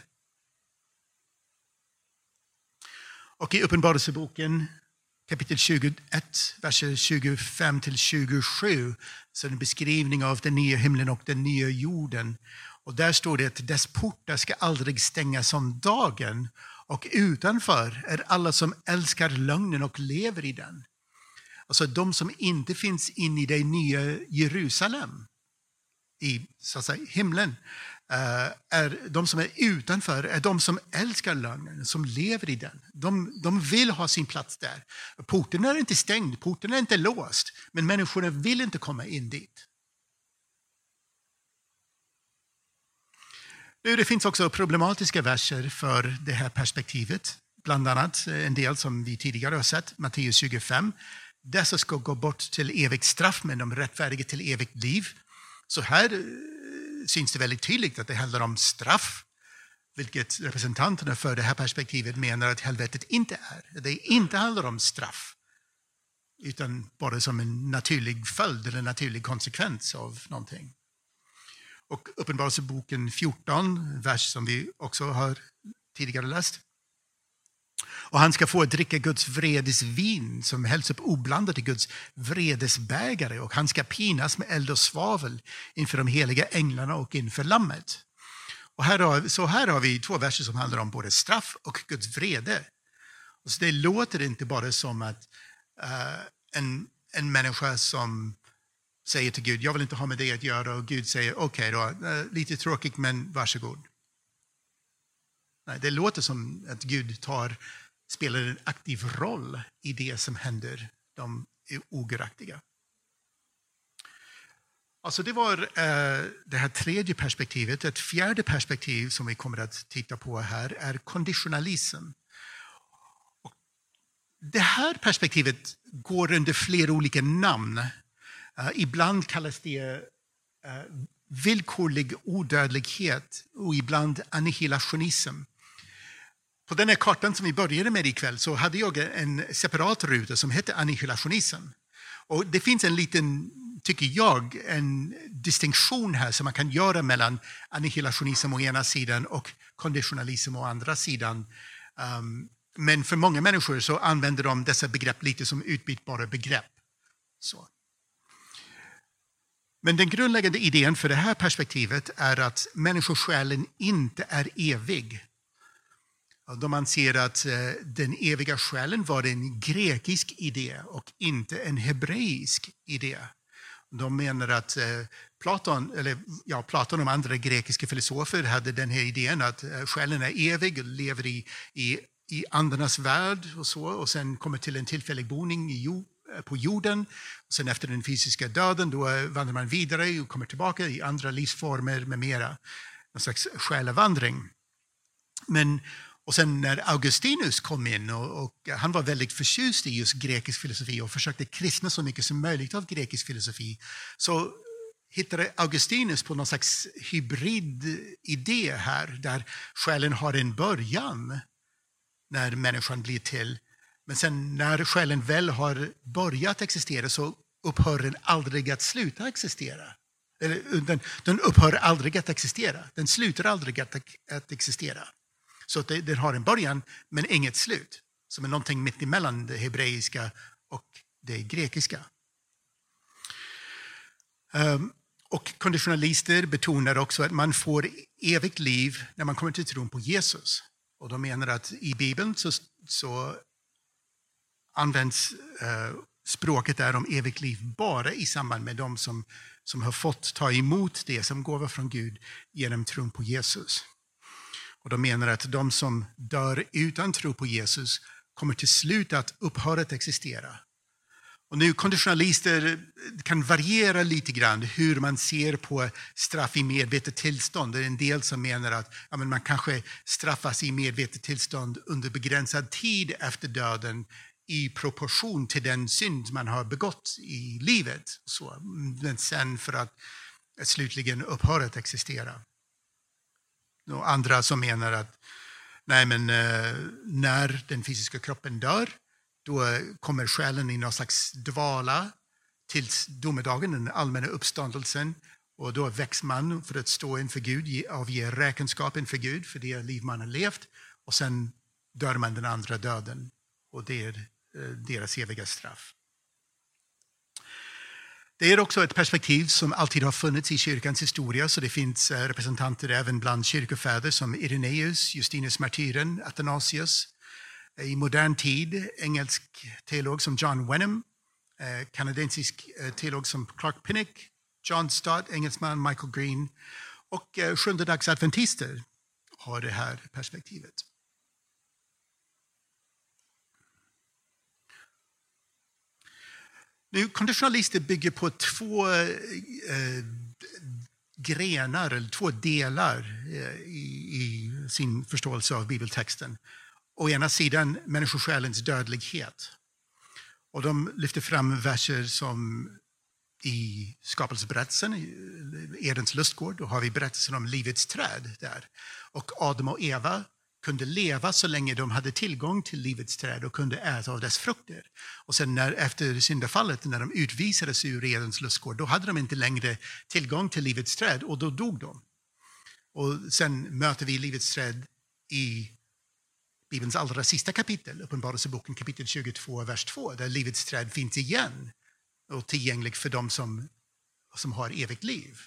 Och i Uppenbarelseboken kapitel tjugoett, verser tjugofem till tjugosju, så en beskrivning av den nya himlen och den nya jorden. Och där står det att dess portar ska aldrig stängas om dagen, och utanför är alla som älskar lögnen och lever i den. Alltså de som inte finns in i det nya Jerusalem, i så att säga, himlen, är de som är utanför, är de som älskar lögnen, som lever i den. De, de vill ha sin plats där. Porten är inte stängd, porten är inte låst, men människorna vill inte komma in dit. Nu, det finns också problematiska verser för det här perspektivet. Bland annat en del som vi tidigare har sett, Matteus tjugofem. Dessa ska gå bort till evigt straff, men de rättfärdiga till evigt liv. Så här syns det väldigt tydligt att det handlar om straff, vilket representanterna för det här perspektivet menar att helvetet inte är. Det inte handlar om straff, utan bara som en naturlig följd eller en naturlig konsekvens av någonting. Och Uppenbarelseboken fjorton, vers som vi också har tidigare läst. Och han ska få dricka Guds vredesvin som hälls upp oblandat i Guds vredesbägare, och han ska pinas med eld och svavel inför de heliga änglarna och inför lammet. Och här har, så här har vi två verser som handlar om både straff och Guds vrede. Och så det låter inte bara som att uh, en, en människa som säger till Gud, jag vill inte ha med det att göra, och Gud säger okej okay då, uh, lite tråkigt men varsågod. Nej, det låter som att Gud tar, spelar en aktiv roll i det som händer de ogudaktiga. Alltså det var eh, det här tredje perspektivet. Ett fjärde perspektiv som vi kommer att titta på här är konditionalism. Och det här perspektivet går under flera olika namn. Uh, ibland kallas det uh, villkorlig odödlighet och ibland annihilationism. På den här kartan som vi började med ikväll så hade jag en separat ruta som hette annihilationism. Och det finns en liten, tycker jag, en distinktion här som man kan göra mellan annihilationism å ena sidan och konditionalism å andra sidan. Um, Men för många människor så använder de dessa begrepp lite som utbytbara begrepp. Så. Men den grundläggande idén för det här perspektivet är att människosjälen inte är evig. De anser att den eviga själen var en grekisk idé och inte en hebreisk idé. De menar att Platon, eller ja, Platon och andra grekiska filosofer hade den här idén att själen är evig och lever i, i, i andarnas värld och så, och sen kommer till en tillfällig boning i jord, på jorden. Och sen efter den fysiska döden då vandrar man vidare och kommer tillbaka i andra livsformer med mera. En slags själavandring. Men Och sen när Augustinus kom in och, och han var väldigt förtjust i just grekisk filosofi och försökte kristna så mycket som möjligt av grekisk filosofi, så hittade Augustinus på någon slags hybrididé här där själen har en början när människan blir till. Men sen när själen väl har börjat existera så upphör den aldrig att sluta existera. Eller, den, den upphör aldrig att existera. Den slutar aldrig att, att existera. Så att det, den har en början men inget slut. Som är någonting mitt emellan det hebreiska och det grekiska. Um, och konditionalister betonar också att man får evigt liv när man kommer till tron på Jesus. Och de menar att i Bibeln så, så används uh, språket där om evigt liv bara i samband med de som, som har fått ta emot det som gåva från Gud genom tron på Jesus. Och de menar att de som dör utan tro på Jesus kommer till slut att upphöra att existera. Och nu konditionalister kan variera lite grann hur man ser på straff i medvetet tillstånd. Det är en del som menar att ja, men man kanske straffas i medvetet tillstånd under begränsad tid efter döden i proportion till den synd man har begått i livet. Så, men sen för att slutligen upphöra att existera. Och andra som menar att nej, men, eh, när den fysiska kroppen dör, då kommer själen i någon slags dvala tills domedagen, den allmänna uppståndelsen. Och då väcks man för att stå inför Gud, avge räkenskap inför Gud för det liv man har levt. Och sen dör man den andra döden. Och det är eh, deras eviga straff. Det är också ett perspektiv som alltid har funnits i kyrkans historia, så det finns representanter även bland kyrkofäder som Irenaeus, Justinus martyren, Athanasius. I modern tid engelsk teolog som John Wenham, kanadensisk teolog som Clark Pinnock, John Stott, engelsman Michael Green och sjundedagsadventister har det här perspektivet. Nu, konditionalister bygger på två eh, grenar, eller två delar eh, i, i sin förståelse av bibeltexten. Å ena sidan människosjälens dödlighet. Och de lyfter fram verser som i skapelseberättelsen, i Edens lustgård, då har vi berättelsen om livets träd där. Och Adam och Eva kunde leva så länge de hade tillgång till livets träd och kunde äta av dess frukter. Och sen när, efter syndafallet, när de utvisades ur Edens lustgård, då hade de inte längre tillgång till livets träd och då dog de. Och sen möter vi livets träd i Bibelns allra sista kapitel, Uppenbarelseboken kapitel tjugotvå, vers två, där livets träd finns igen och tillgänglig för dem som, som har evigt liv.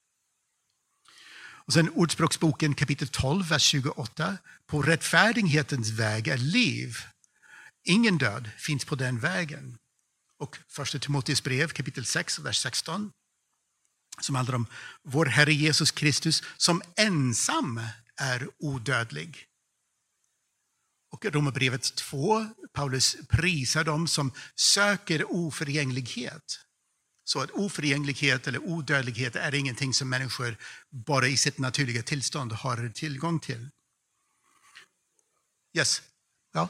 Och sen Ordspråksboken kapitel tolv, vers tjugoåtta. På rättfärdighetens väg är liv. Ingen död finns på den vägen. Och första Timoteus brev kapitel sex, vers sexton. Som handlar om vår Herre Jesus Kristus som ensam är odödlig. Och Romarbrevet två, Paulus prisar dem som söker oförgänglighet. Så att oförgänglighet eller odödlighet är ingenting som människor bara i sitt naturliga tillstånd har tillgång till. Yes. Ja.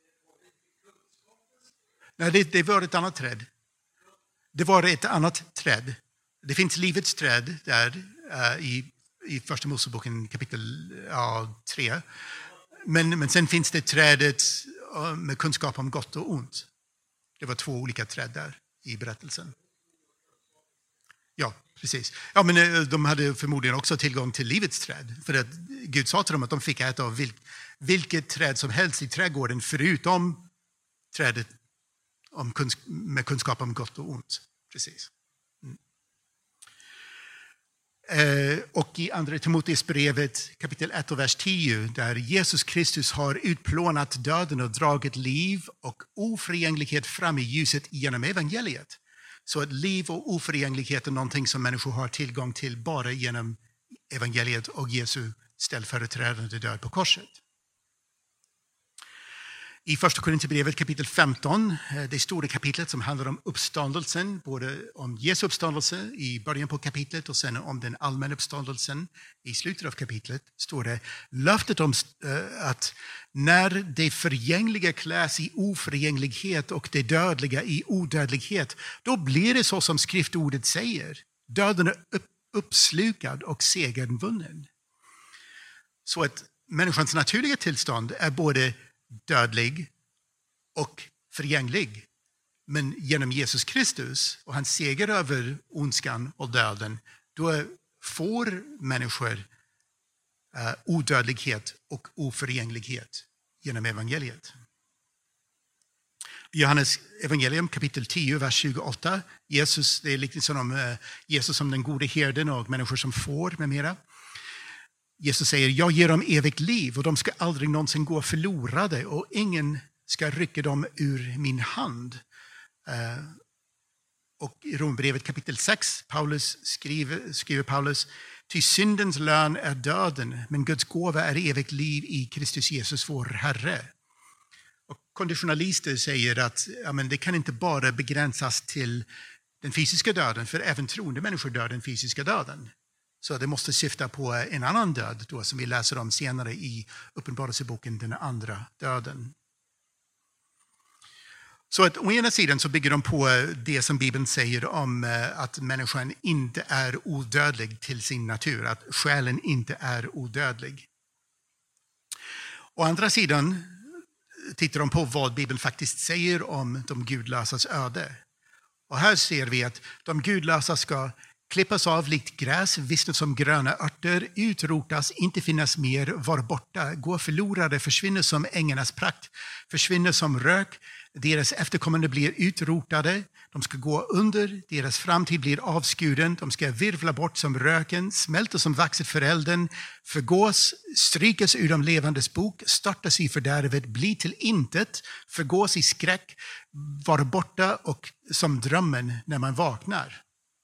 Nej, det, det var ett annat träd. Det var ett annat träd. Det finns livets träd där uh, i, i första Moseboken kapitel uh, tre. Men, men sen finns det trädet uh, med kunskap om gott och ont. Det var två olika träd där i berättelsen. Ja. precis. Ja, men eh, de hade förmodligen också tillgång till livets träd. För att Gud sa till dem att de fick äta av vil, vilket träd som helst i trädgården förutom trädet om kunsk, med kunskap om gott och ont. Precis. Mm. Eh, och i andra Timoteusbrevet kapitel ett och vers tio där Jesus Kristus har utplånat döden och dragit liv och oförgänglighet fram i ljuset genom evangeliet. Så att liv och oförgänglighet är någonting som människor har tillgång till bara genom evangeliet och Jesu ställföreträdande död på korset. I första Korinthierbrevet kapitel femton, det stora kapitlet som handlar om uppståndelsen, både om Jesu uppståndelse i början på kapitlet och sen om den allmänna uppståndelsen i slutet av kapitlet, står det löftet om att när det förgängliga kläs i oförgänglighet och det dödliga i odödlighet, då blir det så som skriftordet säger. Döden är upp, uppslukad och segern vunnen. Så att människans naturliga tillstånd är både dödlig och förgänglig. Men genom Jesus Kristus och hans seger över ondskan och döden, då får människor uh, odödlighet och oförgänglighet genom evangeliet. Johannes evangelium kapitel tio, vers tjugoåtta. Jesus, det är lite som uh, Jesus som den gode herden och människor som får med mera. Jesus säger, jag ger dem evigt liv och de ska aldrig någonsin gå förlorade och ingen ska rycka dem ur min hand. Uh, och i Romarbrevet kapitel sex Paulus skriver, skriver Paulus, ty syndens lön är döden, men Guds gåva är evigt liv i Kristus Jesus vår Herre. Och konditionalister säger att ja, men det kan inte bara begränsas till den fysiska döden, för även troende människor dör den fysiska döden. Så det måste syfta på en annan död då, som vi läser om senare i Uppenbarelseboken, den andra döden. Så att å ena sidan så bygger de på det som Bibeln säger om att människan inte är odödlig till sin natur, att själen inte är odödlig. Å andra sidan tittar de på vad Bibeln faktiskt säger om de gudlösas öde. Och här ser vi att de gudlösa ska klippas av likt gräs, vissna som gröna örter, utrotas, inte finnas mer, var borta, gå förlorade, försvinner som ängarnas prakt, försvinner som rök, deras efterkommande blir utrotade, de ska gå under, deras framtid blir avskuren, de ska virvla bort som röken, smälta som vaxet för elden, förgås, strykas ur de levandes bok, startas i fördärvet, bli till intet, förgås i skräck, var borta och som drömmen när man vaknar.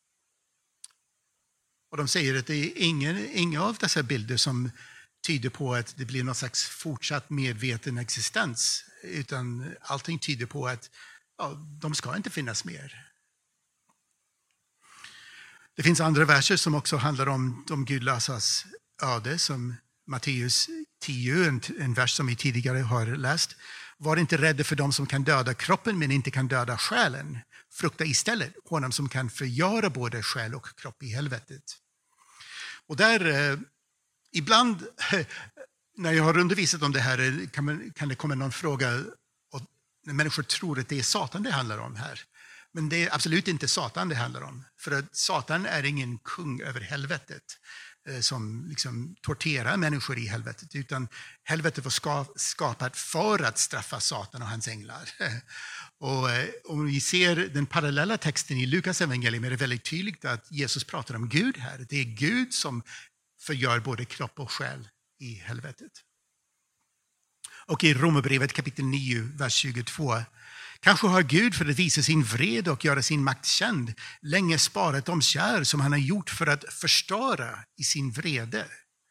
Och de säger att det är ingen, inga av dessa bilder som tyder på att det blir någon slags fortsatt medveten existens. Utan allting tyder på att ja, de ska inte finnas mer. Det finns andra verser som också handlar om de gudlösas öde, som Matteus tio, en, en vers som vi tidigare har läst. Var inte rädda för dem som kan döda kroppen men inte kan döda själen. Frukta istället honom som kan förgöra både själ och kropp i helvetet. Och där, eh, ibland eh, när jag har undervisat om det här kan, man, kan det komma någon fråga och när människor tror att det är Satan det handlar om här. Men det är absolut inte Satan det handlar om. För att Satan är ingen kung över helvetet eh, som liksom torterar människor i helvetet. Utan helvetet var ska, skapat för att straffa Satan och hans änglar. Och eh, om vi ser den parallella texten i Lukas evangelium är det väldigt tydligt att Jesus pratar om Gud här. Det är Gud som förgör både kropp och själ i helvetet. Och i Romarbrevet kapitel nio, vers tjugotvå. Kanske har Gud för att visa sin vred och göra sin makt känd länge sparat de kär som han har gjort för att förstöra i sin vrede.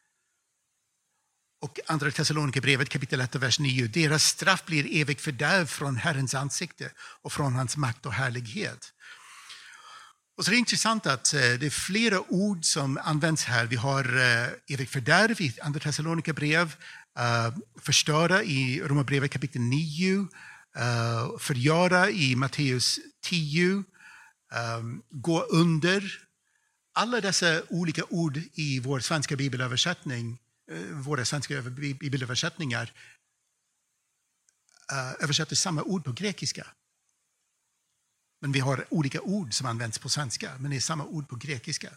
Och andra Thessalonikerbrevet kapitel ett, vers nio. Deras straff blir evigt fördärv från Herrens ansikte och från hans makt och härlighet. Och så är det intressant att det är flera ord som används här. Vi har evigt fördärv i andra Thessalonikerbrev, förstöra i Romarbrevet kapitel nio, förgöra i Matteus tio, gå under. Alla dessa olika ord i vår svenska bibelöversättning, våra svenska bibelöversättningar översätter samma ord på grekiska. Men vi har olika ord som används på svenska, men det är samma ord på grekiska.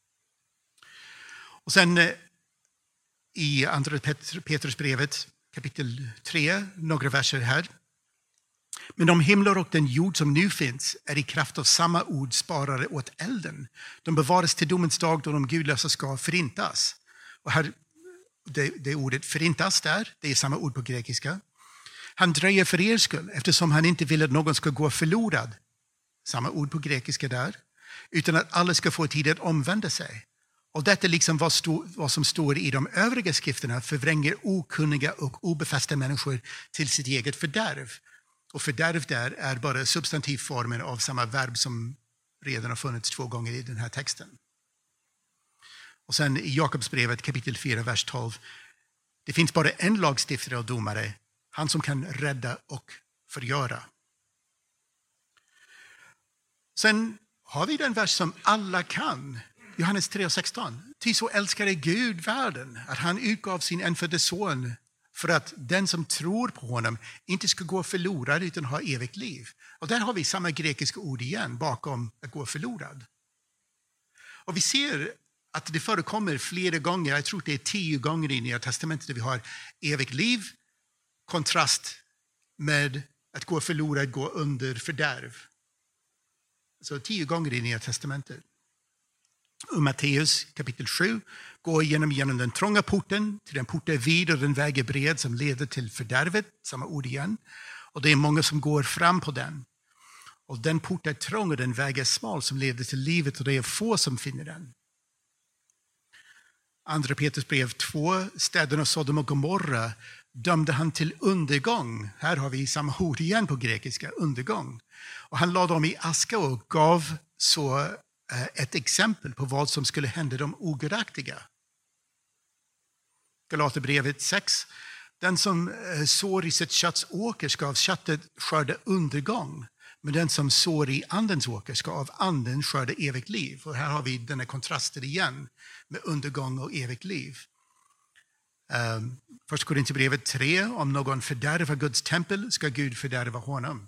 Och sen eh, i andra Petrusbrevet kapitel tre, några verser här. Men de himlar och den jord som nu finns är i kraft av samma ord sparade åt elden. De bevaras till domens dag då de gudlösa ska förintas. Och här, det, det ordet förintas där, det är samma ord på grekiska. Han dröjer för er skull eftersom han inte vill att någon ska gå förlorad. Samma ord på grekiska där. Utan att alla ska få tid att omvända sig. Och detta liksom vad, stå, vad som står i de övriga skrifterna förvränger okunniga och obefästa människor till sitt eget fördärv. Och fördärv där är bara substantivformen av samma verb som redan har funnits två gånger i den här texten. Och sen i Jakobsbrevet kapitel fyra, vers tolv. Det finns bara en lagstiftare och domare, han som kan rädda och förgöra. Sen har vi den vers som alla kan. Johannes tre och sexton. Ty så älskade Gud världen att han utgav sin enfödde son för att den som tror på honom inte ska gå förlorad utan ha evigt liv. Och där har vi samma grekiska ord igen bakom att gå förlorad. Och vi ser att det förekommer flera gånger, jag tror det är tio gånger i Nya testamentet där vi har evigt liv, kontrast med att gå förlorad, gå under fördärv. Så tio gånger i Nya testamentet. Och Matteus kapitel sju går igenom genom den trånga porten till den port är vid och den väger bred som leder till fördärvet, samma ord igen. Och det är många som går fram på den. Och den port är trång och den väger smal som leder till livet och det är få som finner den. Andra Petrus brev två, städerna Sodom och Gomorra dömde han till undergång. Här har vi samma ord igen på grekiska, undergång. Och han lade dem i aska och gav så ett exempel på vad som skulle hända de ogudaktiga. Galaterbrevet sex. Den som sår i sitt kötts åker ska av köttet skörda undergång. Men den som sår i andens åker ska av anden skörda evigt liv. Och här har vi den här kontrasten igen med undergång och evigt liv. Um, Först Korinthierbrevet tre. Om någon fördärvar Guds tempel ska Gud fördärva honom.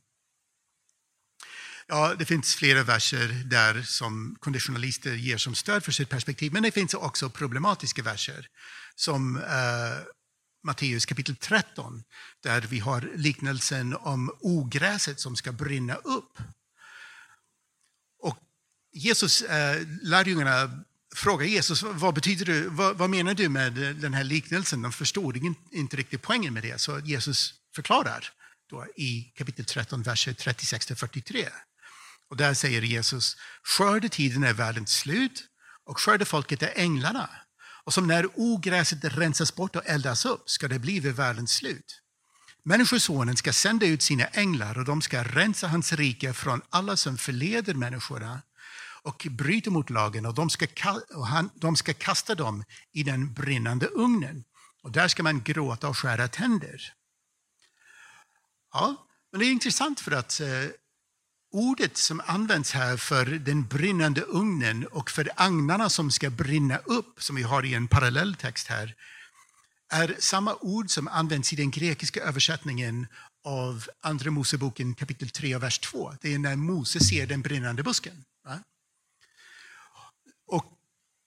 Ja, det finns flera verser där som konditionalister ger som stöd för sitt perspektiv. Men det finns också problematiska verser. Som uh, Matteus kapitel tretton. Där vi har liknelsen om ogräset som ska brinna upp. Och Jesus, uh, lärjungarna frågar Jesus, vad betyder det? Vad, vad menar du med den här liknelsen? De förstod inte, inte riktigt poängen med det. Så Jesus förklarar då i kapitel tretton, verser trettiosex till fyrtiotre. Och där säger Jesus, skördetiden är världens slut och skördefolket är änglarna. Och som när ogräset rensas bort och eldas upp ska det bli vid världens slut. Människosonen ska sända ut sina änglar och de ska rensa hans rike från alla som förleder människorna och bryter mot lagen och de ska, och han, de ska kasta dem i den brinnande ugnen. Och där ska man gråta och skära tänder. Ja, men det är intressant för att eh, ordet som används här för den brinnande ugnen och för agnarna som ska brinna upp, som vi har i en parallelltext här, är samma ord som används i den grekiska översättningen av Andra Moseboken kapitel tre och vers två. Det är när Mose ser den brinnande busken. Va? Och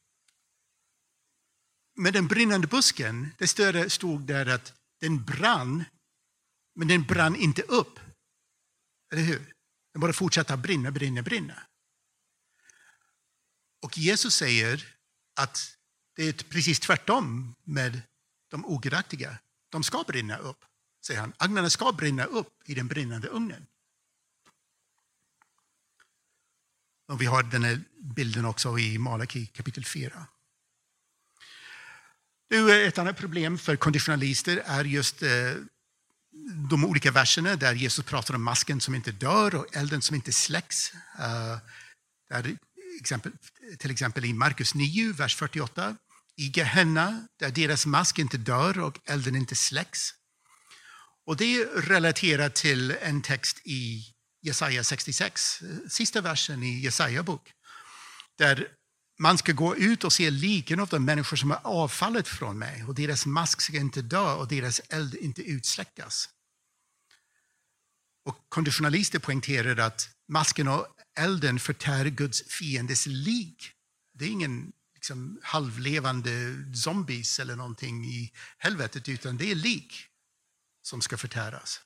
med den brinnande busken, det stod där att den brann, men den brann inte upp. Eller hur? Den bara fortsätter brinna, brinna, brinna. Och Jesus säger att det är precis tvärtom med de ogudaktiga. De ska brinna upp, säger han. Agnarna ska brinna upp i den brinnande ugnen. Och vi har den här bilden också i Malaki kapitel fyra. Nu, ett annat problem för konditionalister är just eh, de olika verserna där Jesus pratar om masken som inte dör och elden som inte släcks. Uh, där exempel, till exempel i Markus nio, vers fyrtioåtta. I Gehenna, där deras mask inte dör och elden inte släcks. Och det relaterar till en text i Jesaja sextiosex, sista versen i Jesaja bok. Där man ska gå ut och se liken av de människor som har avfallit från mig. Och deras mask ska inte dö och deras eld inte utsläckas. Och konditionalister poängterar att masken och elden förtär Guds fiendes lik. Det är ingen liksom, halvlevande zombies eller någonting i helvetet, utan det är lik som ska förtäras.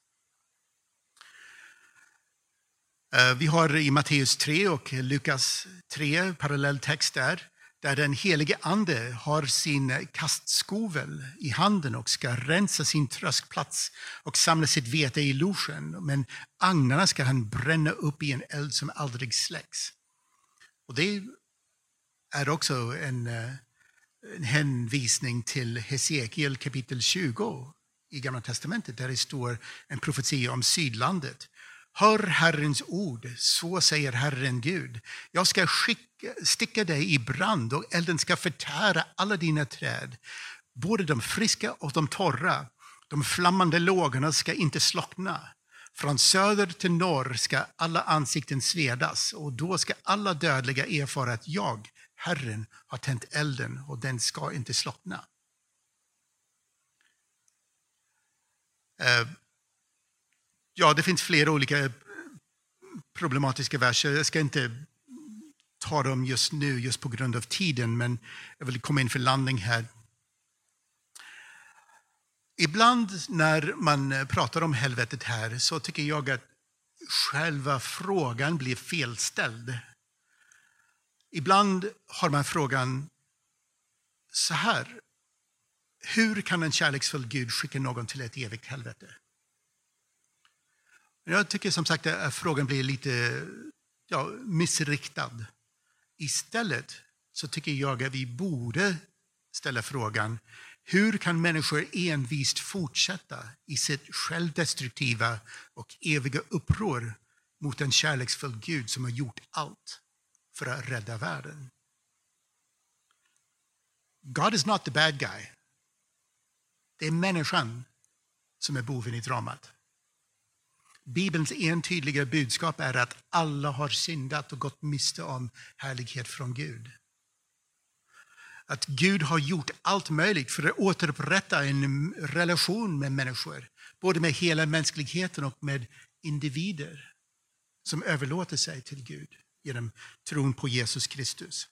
Vi har i Matteus tre och Lukas tre parallelltext där, där den helige ande har sin kastskovel i handen och ska rensa sin tröskplats och samla sitt vete i logen. Men agnarna ska han bränna upp i en eld som aldrig släcks. Och det är också en, en hänvisning till Hesekiel kapitel tjugo i Gamla testamentet, där det står en profetia om sydlandet. Hör Herrens ord, så säger Herren Gud. Jag ska skicka, sticka dig i brand och elden ska förtära alla dina träd. Både de friska och de torra. De flammande lågorna ska inte slockna. Från söder till norr ska alla ansikten svedas. Och då ska alla dödliga erfara att jag, Herren, har tänt elden och den ska inte slockna. Uh, Ja, det finns flera olika problematiska verser. Jag ska inte ta dem just nu, just på grund av tiden, men jag vill komma in för landning här. Ibland när man pratar om helvetet här så tycker jag att själva frågan blir felställd. Ibland har man frågan så här: hur kan en kärleksfull Gud skicka någon till ett evigt helvete? Jag tycker som sagt att frågan blir lite ja, missriktad. Istället så tycker jag att vi borde ställa frågan: hur kan människor envist fortsätta i sitt självdestruktiva och eviga uppror mot en kärleksfull Gud som har gjort allt för att rädda världen? God is not the bad guy. Det är människan som är boven i dramat. Bibelns entydliga budskap är att alla har syndat och gått miste om härlighet från Gud. Att Gud har gjort allt möjligt för att återupprätta en relation med människor. Både med hela mänskligheten och med individer som överlåter sig till Gud genom tron på Jesus Kristus.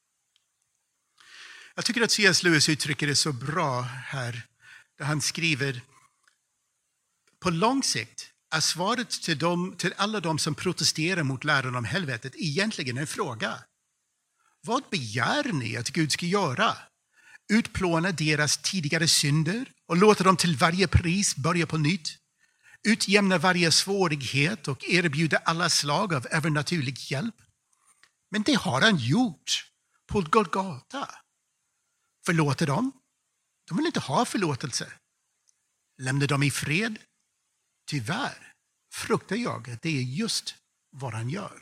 Jag tycker att C S Lewis uttrycker det så bra här, där han skriver: på lång sikt är svaret till, dem, till alla de som protesterar mot läran om helvetet egentligen en fråga. Vad begär ni att Gud ska göra? Utplåna deras tidigare synder och låta dem till varje pris börja på nytt? Utjämna varje svårighet och erbjuda alla slag av övernaturlig hjälp? Men det har han gjort på Golgata. Förlåter dem? De vill inte ha förlåtelse. Lämna dem i fred? Tyvärr fruktar jag att det är just vad han gör.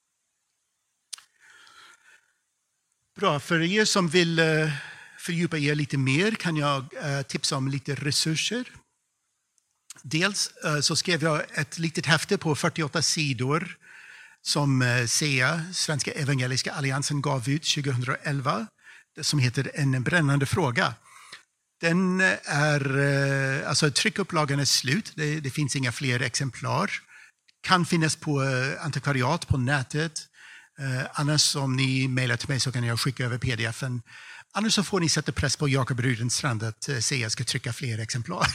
Bra, för er som vill fördjupa er lite mer kan jag tipsa om lite resurser. Dels så skrev jag ett litet häfte på fyrtioåtta sidor som S E A, Svenska Evangeliska Alliansen, gav ut tjugoelva, som heter En brännande fråga. Den är, alltså tryckupplagan är slut, det, det finns inga fler exemplar. Kan finnas på antikvariat på nätet. Eh, annars om ni mejlar till mig så kan jag skicka över pdf-en. Annars så får ni sätta press på Jakob Rudenstrand att eh, säga att jag ska trycka fler exemplar.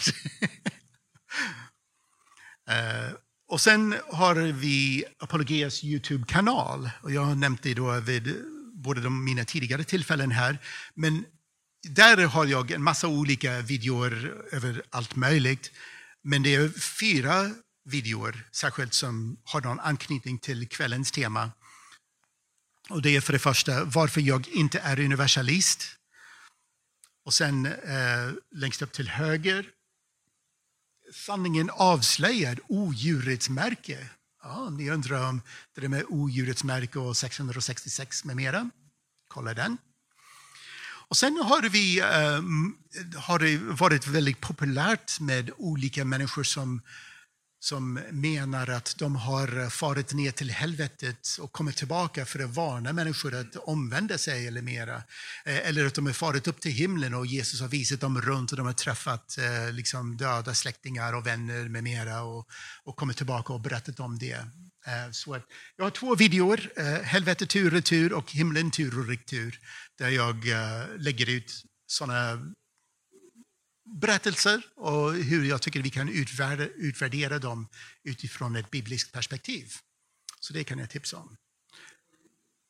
eh, och sen har vi Apologias YouTube-kanal. Och jag har nämnt det då vid både de mina tidigare tillfällen här. Men där har jag en massa olika videor över allt möjligt. Men det är fyra videor särskilt som har någon anknytning till kvällens tema. Och det är för det första varför jag inte är universalist. Och sen eh, längst upp till höger: sanningen avslöjar odjurets märke. Ja, ni undrar om det är med odjurets märke och sexhundrasextiosex med mera. Kolla den. Och sen har, vi, eh, har det varit väldigt populärt med olika människor som, som menar att de har farit ner till helvetet och kommit tillbaka för att varna människor att omvända sig eller mera. Eh, eller att de har farit upp till himlen och Jesus har visat dem runt och de har träffat eh, liksom döda släktingar och vänner med mera och, och kommit tillbaka och berättat om det. Så att jag har två videor, Helvete tur och retur och Himlen tur och retur, där jag lägger ut sådana berättelser och hur jag tycker vi kan utvärdera, utvärdera dem utifrån ett bibliskt perspektiv. Så det kan jag tipsa om.